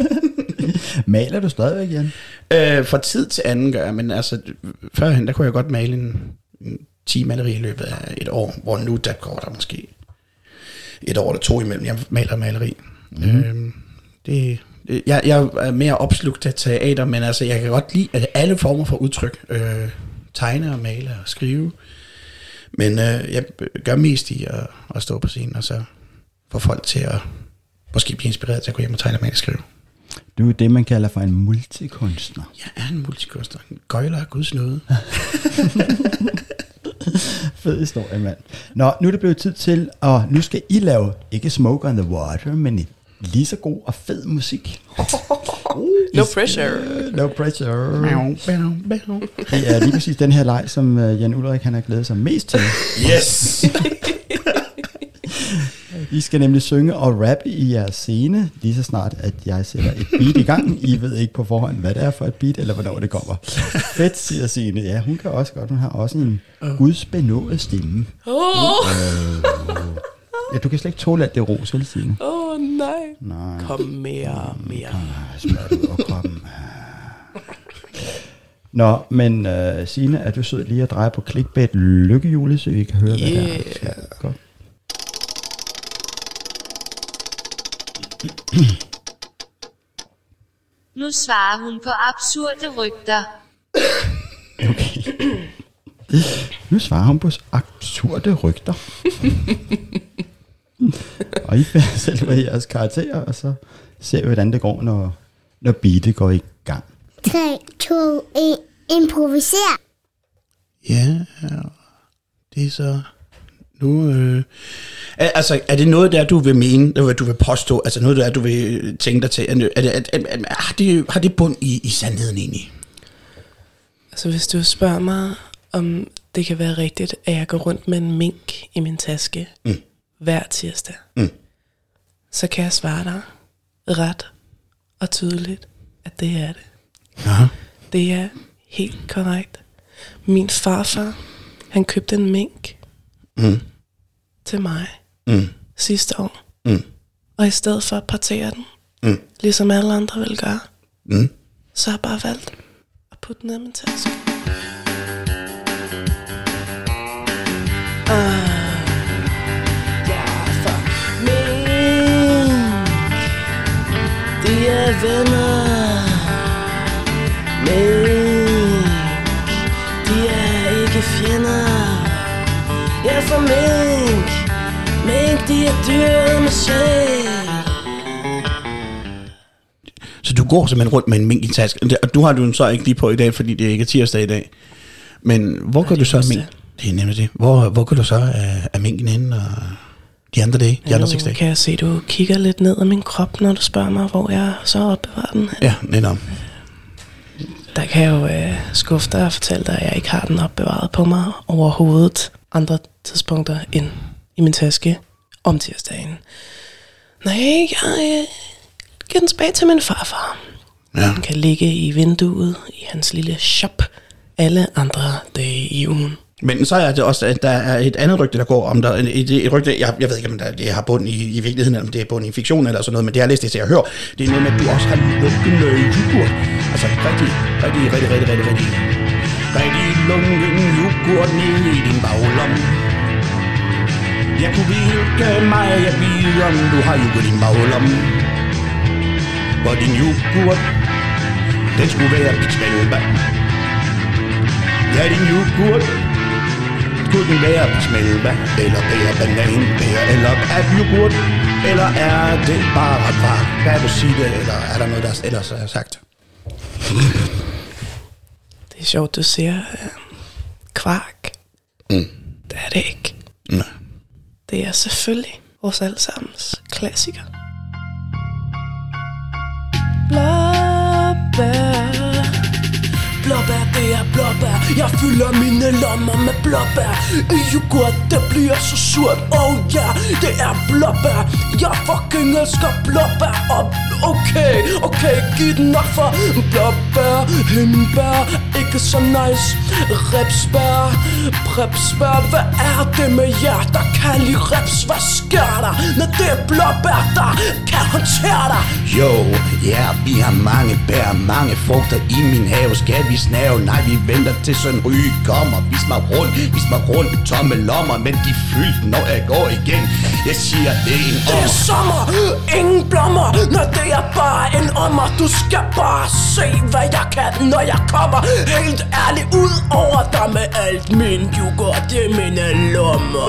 Maler du stadigvæk, Jan? Øh, fra tid til anden gør jeg, men altså, førhen, der kunne jeg godt male en, en ti malerier i løbet af et år, hvor nu, der går der måske et år eller to imellem, jeg maler maleri. Mm. Øhm, det, det, jeg, jeg er mere opslugt af teater, men altså, jeg kan godt lide at alle former for udtryk. Øh, tegne og male og skrive. Men øh, jeg gør mest i at, at stå på scenen, og så få folk til at måske blive inspireret til at gå hjem og tegne og male og skrive. Du er det, man kalder for en multikunstner. Jeg er en multikunstner. En gøjler af Guds nåde. Fed historie, mand. Nå, nu er det blevet tid til, og nu skal I lave, ikke Smoke on the Water, men lige så god og fed musik. No pressure. No pressure. Det er lige præcis den her leg, som Jan Ulrik han har glædet sig mest til. Yes! I skal nemlig synge og rappe i jeres scene, lige så snart, at jeg sætter et beat i gang. I ved ikke på forhånd, hvad det er for et beat, eller hvornår det kommer. Fedt, siger Signe. Ja, hun kan også godt. Hun har også en gudsbenået stemme. Oh. Øh, ja, du kan slet ikke tåle alt det ros, vel, Signe? Åh, oh, nej. Nej. Kom mere, mere. Spørg du og kroppen. Nå, men uh, Signe, er du sød lige at dreje på clickbait lykkehjulet, så vi kan høre, yeah. hvad der er. Så, godt. Nu svarer hun på absurde rygter. Okay. Nu svarer hun på absurde rygter. Og I finder selv hvad jeres karakterer, og så ser vi, hvordan det går, når, når beatet går i gang. tre, to, et, improviser. Ja, det er så... Nu, øh, altså, er det noget der, du vil mene, eller du vil påstå, altså noget der, du vil tænke dig til, er det, er, er, er, er, har, det, har det bund i, i sandheden egentlig? Altså, hvis du spørger mig, om det kan være rigtigt, at jeg går rundt med en mink i min taske mm. hver tirsdag, mm. så kan jeg svare dig ret og tydeligt, at det er det. Aha. Det er helt korrekt. Min farfar, han købte en mink mm. til mig mm. sidste år. Mm. Og i stedet for at partere den, mm. ligesom alle andre vil gøre, Mm. Så har jeg bare valgt at putte den ned i min taske. Ah, ja, for mink. De er venner. Mink. De er ikke fjender. Ja, for mink. Mink, de er dyr med sjæl. Så du går simpelthen rundt med en mink i tasken. Og du har du den så ikke lige på i dag, fordi det ikke er tirsdag i dag. Men hvor går du så af mink? Det er nemlig det. Hvor, hvor går du så af, af minken henne og de andre dage? De ja, andre seks dage? Kan jeg se, du kigger lidt ned af min krop, når du spørger mig, hvor jeg så opbevarer den. Ja, netop. Der kan jeg jo øh, skuffe dig og fortælle dig, at jeg ikke har den opbevaret på mig overhovedet andre tidspunkter end i min taske om tirsdagen. Nej, jeg øh, giver den tilbage til min farfar. Ja. Den kan ligge i vinduet i hans lille shop alle andre dage i ugen. Men så er det også, at der er et andet rygte, der går om der. Et, et rygte, jeg, jeg ved ikke, om der, det har bund i, i virkeligheden, eller om det er bund i fiktion eller sådan noget, men det har jeg læst det til at høre. Det er noget med, at du også har lunken yoghurt. Altså rigtig, rigtig, rigtig, rigtig, rigtig, rigtig, rigtig lunken yoghurt nede i din baglomme. Jeg kunne hvilke mig, jeg ved, om du har yoghurt i din baglomme. Hvor din yoghurt, den skulle være pixmelba. Ja, din yoghurt, kunne den være pixmelba, eller bære banan, bære eller er yoghurt, eller er det bare ret varmt? Hvad vil du sige det, eller er der noget, der ellers er sagt? Det er sjovt, du siger øh, kvark. Mm. Det er det ikke. Nej. Det er selvfølgelig vores allesammens klassiker. Blåbær. Blåbær, det er blåbær. Jeg fylder mine lommer med blåbær. I yoghurt, det bliver så surt. Oh ja, yeah, det er blåbær. Jeg fucking elsker blåbær. Og okay, okay, giv den nok for blåbær. Hindbær, ikke så nice. Ripsbær, prepsbær. Hvad er det med jer, der kan lide rips? Hvad sker der, når det er blåbær, der kan håndtere dig? Jo, ja, yeah, vi har mange bær, mange frugter i min have. Skal vi snave? Nej, vi venter til sådan ry kommer. Vi smager rundt, vi smager rundt med tomme lommer, men de er fyldt, når jeg går igen. Jeg siger, det er en Det er sommer, ingen blommer, når det er bare en ommer. Du skal bare se, hvad jeg kan, når jeg kommer helt ærligt ud over dig med alt min yoghurt i mine lommer.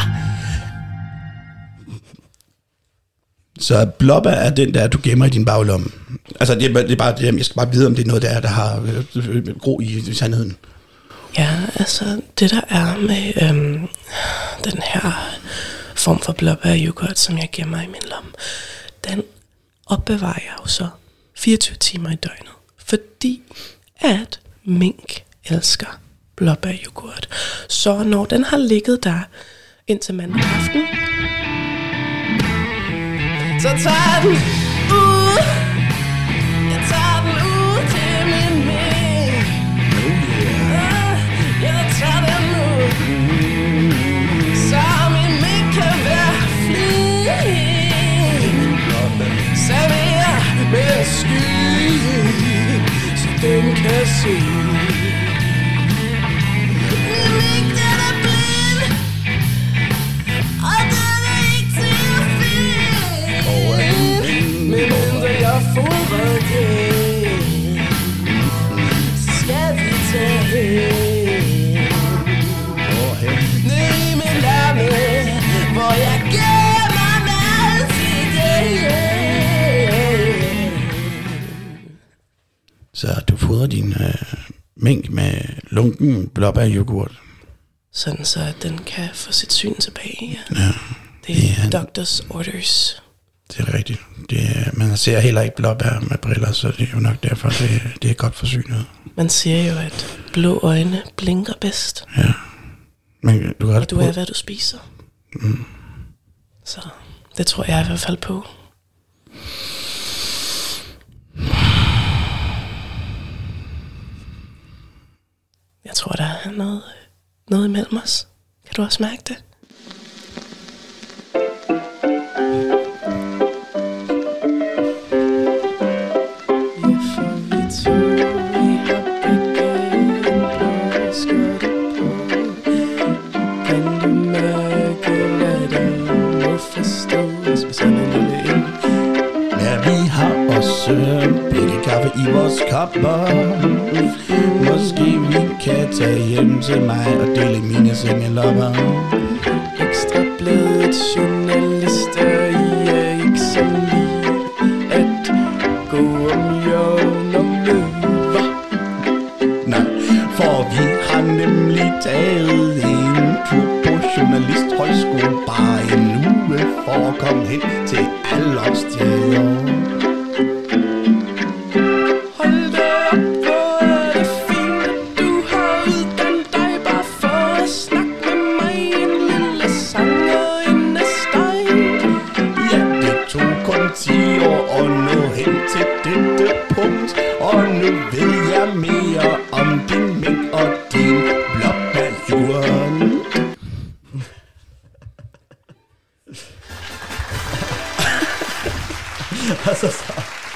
Så blåbær er den der, du gemmer i din baglomme. Altså, det er, det er bare det, jeg skal bare vide, om det er noget, der, der har øh, gro i, i sandheden. Ja, altså, det der er med øhm, den her form for blåbær yoghurt, som jeg gemmer i min lomme, den opbevarer jeg jo så fireogtyve timer i døgnet. Fordi at mink elsker blåbær yoghurt. Så når den har ligget der indtil mandag aften, så tager den ud. Jeg tager den ud til min mink. Jeg tager den ud, så min mink kan være flink. Server med en sky, så den kan se. Min mink, den er blind, og den er ikke til at finde. Men mindre jeg fodrer det, så skal vi tage hen. Ned i min lamme, hvor jeg gemmer mad til det. Så du fodrer din øh, mink med lunken blåbær yoghurt. Sådan så at den kan få sit syn tilbage. Ja. Ja, Det er Ja. doctors orders. det er rigtigt. Det er, man ser heller ikke blåbær med briller, så det er jo nok derfor, det, det er godt for synet. Man siger jo, at blå øjne blinker bedst. Ja. Men du kan Og du er, hvad du spiser. Mm. Så det tror jeg i hvert fald på. Jeg tror, der er noget, noget imellem os. Kan du også mærke det? If kaffe i vores kopper. Måske vi kan tage hjem til mig og dele mine sengelopper. Ekstrabladet journalister, I er ikke så lige at gå om hjørner med, hva? Nej, for vi har nemlig taget en tur på journalisthøjskole bare en uge for at komme hen til alle steder. Hold da op, hvor er det fint, at du har uddannet dig bare for at snakke med mig. En lille sangerindesteg. Ja, det tog kun ti år at nå hen til dette punkt, og nu ved jeg mere om din mink og din blåbærjord. Altså, så.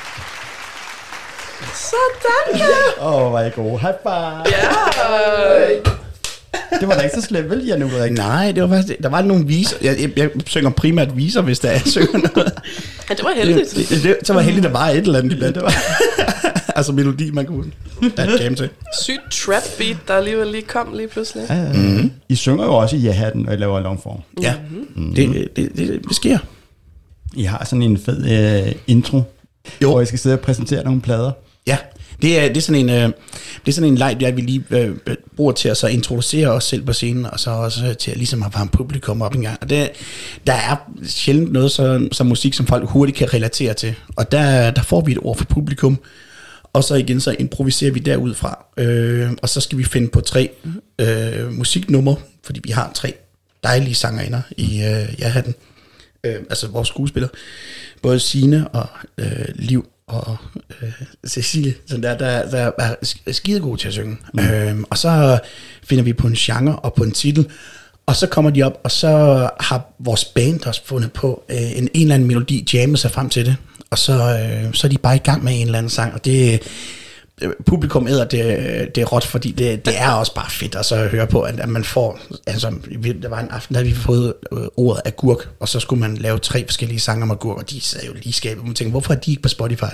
Sådan, ja. Åh, oh, hvor er I gode. High five. Ja. Det var da ikke så slemt, vel, Jan Ulrik? Nej, det var faktisk, der var nogle viser. Jeg, jeg, jeg synger primært viser, hvis der er, jeg synger noget. Ja, det var heldigt. Det, det, det, så var heldigt, der var et eller andet. Det var altså melodi, man kunne jam til. Sygt trap beat, der alligevel lige kom lige pludselig. Ja, ja. Mm-hmm. I synger jo også i ja-hatten, og I laver longform. Ja, mm-hmm. det, det, det, det, det sker. I har sådan en fed øh, intro, Jo. hvor I skal sidde og præsentere nogle plader. Ja, det er, det er sådan en, øh, det er sådan en leg, jeg vi lige øh, bruger til at så introducere os selv på scenen, og så også til at ligesom at varme publikum op en gang. Og det, der er sjældent noget så, så musik, som folk hurtigt kan relatere til. Og der, der får vi et ord for publikum, og så igen så improviserer vi derudfra. Øh, og så skal vi finde på tre øh, musiknumre, fordi vi har tre dejlige sangerinder i øh, ja-hatten. Øh, altså vores skuespillere. Både Signe og øh, Liv og øh, Cecilie, sådan der, der, der er skide gode til at synge. Mm. Øhm, og så finder vi på en genre og på en titel, og så kommer de op, og så har vores band også fundet på øh, en, en eller anden melodi, jammet sig frem til det, og så, øh, så er de bare i gang med en eller anden sang, og det publikum æder det, det er råt, fordi det, det er også bare fedt at så høre på, at, at man får, altså der var en aften, der havde vi fået øh, ordet agurk, og så skulle man lave tre forskellige sange om agurk, og de sad jo lige i skabet, og man tænkte, hvorfor er de ikke på Spotify?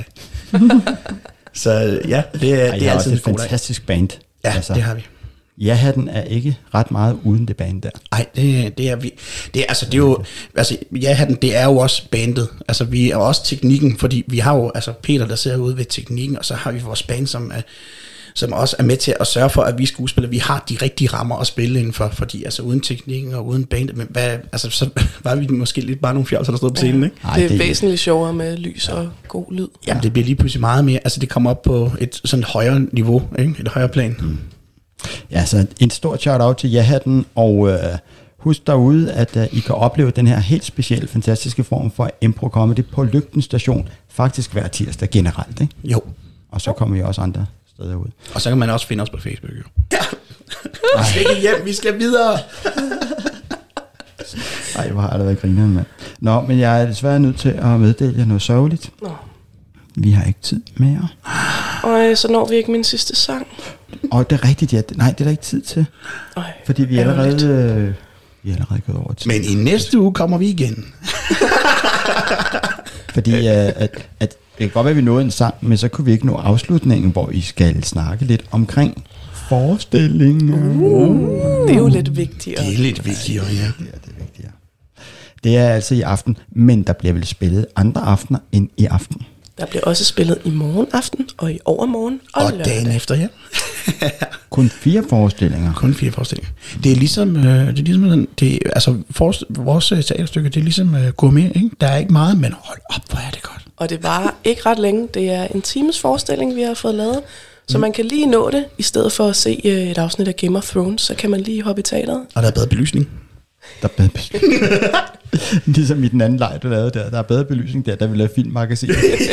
Så ja, det, Ej, det er altid et fantastisk band. Ja, altså, det har vi. Ja-hatten er ikke ret meget uden det band der. Nej, det, det er vi. Det er, altså, det er jo, altså, ja-hatten, det er jo også bandet. Altså, vi er også teknikken, fordi vi har jo, altså, Peter, der sidder ude ved teknikken, og så har vi vores band, som er, som også er med til at sørge for, at vi skuespillere, vi har de rigtige rammer at spille indenfor, fordi altså uden teknikken og uden bandet, men hvad, altså, så var vi måske lidt bare nogle fjolser, der stod på scenen, ikke? Ej, det er det væsentligt sjovere med lys og god lyd. Jamen, det bliver lige pludselig meget mere, altså det kommer op på et sådan højere niveau, ikke? Et højere plan. Mm. Ja, så en stor shout-out til ja-hatten, og øh, husk derude, at øh, I kan opleve den her helt specielle, fantastiske form for impro-comedy på Lygten Station, faktisk hver tirsdag generelt, ikke? Jo. Og så kommer vi også andre steder ud. Og så kan man også finde os på Facebook, jo. Ja. Vi skal ikke hjem, vi skal videre. Ej, hvor har det været grineren, mand. Nå, men jeg er desværre nødt til at meddele jer noget sørgeligt. Nå. Vi har ikke tid mere. Og så når vi ikke min sidste sang. Og det er rigtigt, ja. Nej, det er der ikke tid til. Øj, fordi vi er allerede, øh, vi er allerede gået over tid. Men i næste uge kommer vi igen. Fordi øh, at, at det kan godt være, at vi nåede en sang, men så kunne vi ikke nå afslutningen, hvor I skal snakke lidt omkring forestillingen. Uh, det er jo lidt vigtigere. Det er lidt vigtigere, ja. Det er, det er vigtigere. Det er altså i aften, men der bliver vel spillet andre aftener end i aften. Der bliver også spillet i morgen aften, og i overmorgen, og, og dagen efter, ja. Kun fire forestillinger. Kun fire forestillinger. Det er ligesom, øh, det er ligesom det, altså forest, vores teaterstykke, det er ligesom øh, gourmet, ikke? Der er ikke meget, men hold op, hvor er det godt. Og det var ikke ret længe. Det er en times forestilling, vi har fået lavet, så mm. man kan lige nå det, i stedet for at se øh, et afsnit af Game of Thrones, så kan man lige hoppe i teateret. Og der er bedre belysning. Der er bedre belysning. Ligesom i den anden leg, du lavede der. Der er bedre belysning der, der vi lavede filmmagasin.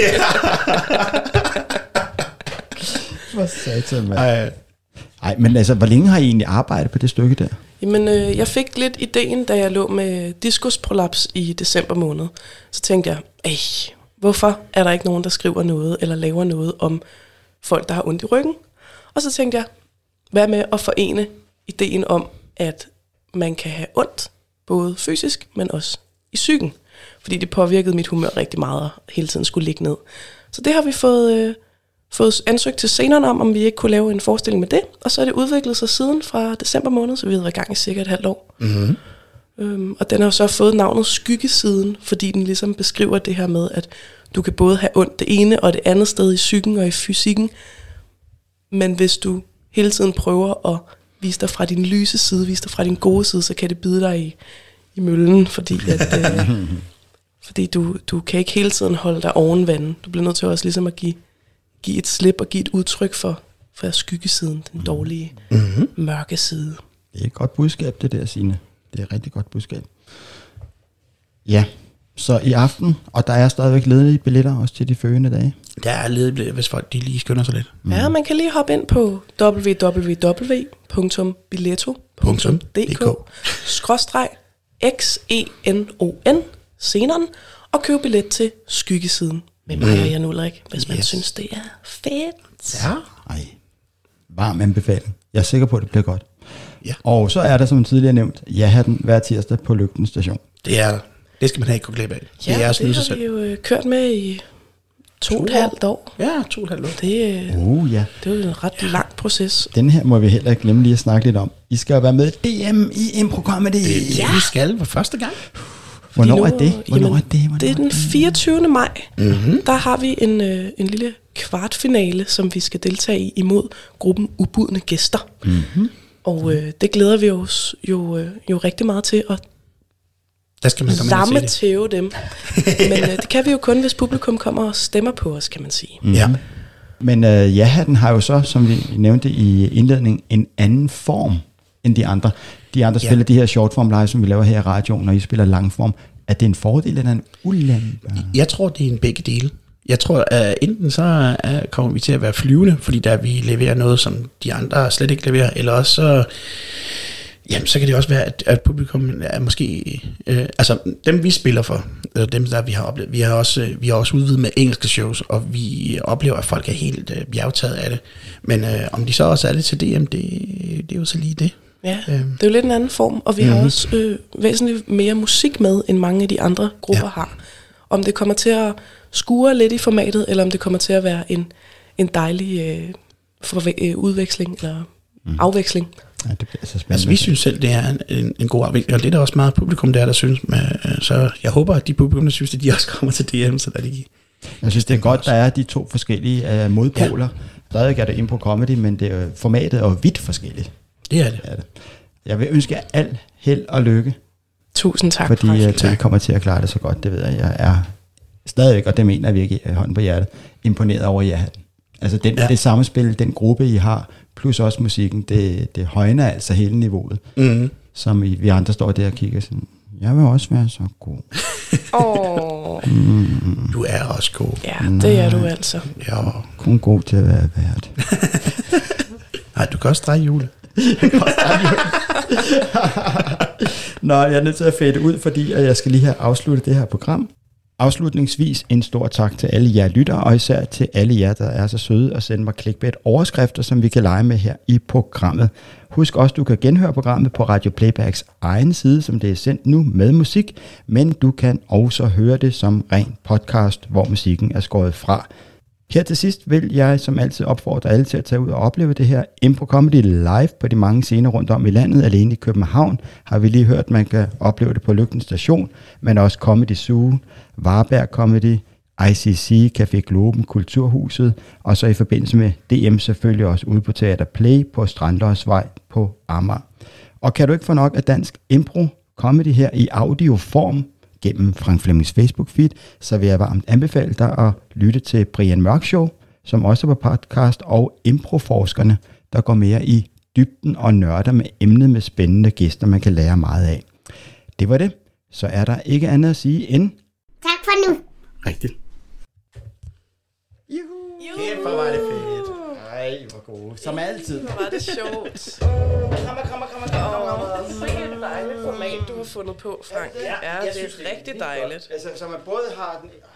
Hvor satan, mand. Ej. Ej, men altså, hvor længe har I egentlig arbejdet på det stykke der? Jamen, øh, jeg fik lidt ideen, da jeg lå med diskusprolaps i december måned. Så tænkte jeg, ej, hvorfor er der ikke nogen, der skriver noget eller laver noget om folk, der har ondt i ryggen? Og så tænkte jeg, hvad med at forene ideen om, at man kan have ondt, både fysisk, men også i psyken. Fordi det påvirkede mit humør rigtig meget, og hele tiden skulle ligge ned. Så det har vi fået, øh, fået ansøgt til scenerne om, om vi ikke kunne lave en forestilling med det, og så er det udviklet sig siden fra december måned, så vi har været i gang i cirka et halvt år. Mm-hmm. Øhm, og den har jo så fået navnet Skyggesiden, fordi den ligesom beskriver det her med, at du kan både have ondt det ene og det andet sted i psyken og i fysikken, men hvis du hele tiden prøver at vise dig fra din lyse side, vise dig fra din gode side, så kan det bide dig i, i møllen, fordi, at, øh, fordi du, du kan ikke hele tiden holde dig oven vandet. Du bliver nødt til også ligesom at give, give et slip og give et udtryk for, for skyggesiden, den dårlige, mm-hmm. mørke side. Det er et godt budskab, det der, Signe. Det er et rigtig godt budskab. Ja, så i aften, og der er stadigvæk ledige billetter også til de følgende dage. Der er ledige billetter, hvis folk de lige skynder sig lidt. Mm. Ja, man kan lige hoppe ind på w w w punktum billetto punktum d k skråstreg x e n o n sceneren og købe billet til Skyggesiden med mig og Jan Ulrik, hvis man yes. synes, det er fedt. Ja. Ej, varm anbefaling. Jeg er sikker på, at det bliver godt. Ja. Og så er der, som tidligere nævnt, Ja-hatten hver tirsdag på Lygten Station. Det er det skal man have ikke gå glip af. Ja, det, er det har selv. vi jo øh, kørt med i to, to og et halvt år. Ja, to og et halvt år. Det, øh, uh, ja. det er jo en ret lang proces. Den her må vi heller ikke glemme lige at snakke lidt om. I skal jo være med i D M i Impro Comedy. Det, ja, vi skal for første gang. Hvornår nu, er det? Hvornår jamen, er det? Hvornår det er den fireogtyvende maj. Mm-hmm. Der har vi en, øh, en lille kvartfinale, som vi skal deltage i imod gruppen Ubudne Gæster. Mm-hmm. Og øh, det glæder vi os jo, øh, jo rigtig meget til at der skal man lamme tæve dem. Men øh, det kan vi jo kun, hvis publikum kommer og stemmer på os, kan man sige. Mm-hmm. Ja. Men øh, Ja-hatten har jo så, som vi nævnte i indledningen, en anden form end de andre. De andre ja. spiller de her shortform live, som vi laver her i radioen, når I spiller langform. Er det en fordel eller en ulempe? Jeg tror, det er en begge dele. Jeg tror, at enten så uh, kommer vi til at være flyvende, fordi der vi leverer noget, som de andre slet ikke leverer, eller også så, jamen, så kan det også være, at, at publikum er måske, uh, altså dem vi spiller for, eller dem der vi har oplevet, vi har også, uh, vi har også udvidet med engelske shows, og vi oplever, at folk er helt uh, bjergtaget af det. Men uh, om de så også er det til D M, det, det er jo så lige det. Ja, det er jo lidt en anden form, og vi mm-hmm. har også øh, væsentligt mere musik med, end mange af de andre grupper ja. har. Om det kommer til at skure lidt i formatet, eller om det kommer til at være en, en dejlig øh, forve- øh, udveksling, eller mm. afveksling. Ja, det bliver så spændende. Altså vi synes selv, det er en, en, en god afveksling, og det er der også meget publikum, der er, der synes. Med, så jeg håber, at de publikum, der synes, at de også kommer til D M, så der de jeg synes, det er godt, der er de to forskellige uh, modpoler. Ja. Stadig er det Impro Comedy, men det er, formatet er jo vidt forskelligt. Det er det. det er det. Jeg vil ønske jer alt held og lykke. Tusind tak. Fordi at I kommer til at klare det så godt, det ved jeg. Jeg er stadigvæk, og det mener jeg virkelig, hånden på hjertet, imponeret over jer. Altså den, ja. det samspil, den gruppe I har, plus også musikken, det, det højner altså hele niveauet. Mm-hmm. Som I, vi andre står der og kigger sådan, jeg vil også være så god. Åh. mm. Du er også god. Ja, det Nej. er du altså. Ja. Kun god til at være vært. Nej, du kan også dreje Jule. Nå, jeg er nødt til at fade ud, fordi jeg skal lige have afsluttet det her program. Afslutningsvis en stor tak til alle jer lyttere, og især til alle jer, der er så søde at sende mig clickbait overskrifter, som vi kan lege med her i programmet. Husk også, du kan genhøre programmet på Radio Playbacks egen side, som det er sendt nu med musik, men du kan også høre det som ren podcast, hvor musikken er skåret fra. Her til sidst vil jeg som altid opfordre alle til at tage ud og opleve det her Impro Comedy live på de mange scener rundt om i landet. Alene i København har vi lige hørt, at man kan opleve det på Lygten Station, men også Comedy Zoo, Varberg Comedy, I C C, Café Globen, Kulturhuset, og så i forbindelse med D M selvfølgelig også ude på Teater Play på Strandløjsvej på Amager. Og kan du ikke få nok af dansk Impro Comedy her i audioform, gennem Frank Flemmings Facebook-feed, så vil jeg varmt anbefale dig at lytte til Brian Mørk Show, som også er på podcast, og Improforskerne, der går mere i dybden og nørder med emnet med spændende gæster, man kan lære meget af. Det var det. Så er der ikke andet at sige end... Tak for nu. Rigtigt. Juhu! Kæft, hvor var det fedt. Ej, hvor gode. Som altid. Hvor var det sjovt. Kommer, kommer, kommer, kommer. Så er det dejligt format, du har fundet på, Frank. Ja, det er rigtig dejligt. Altså, så man både har den...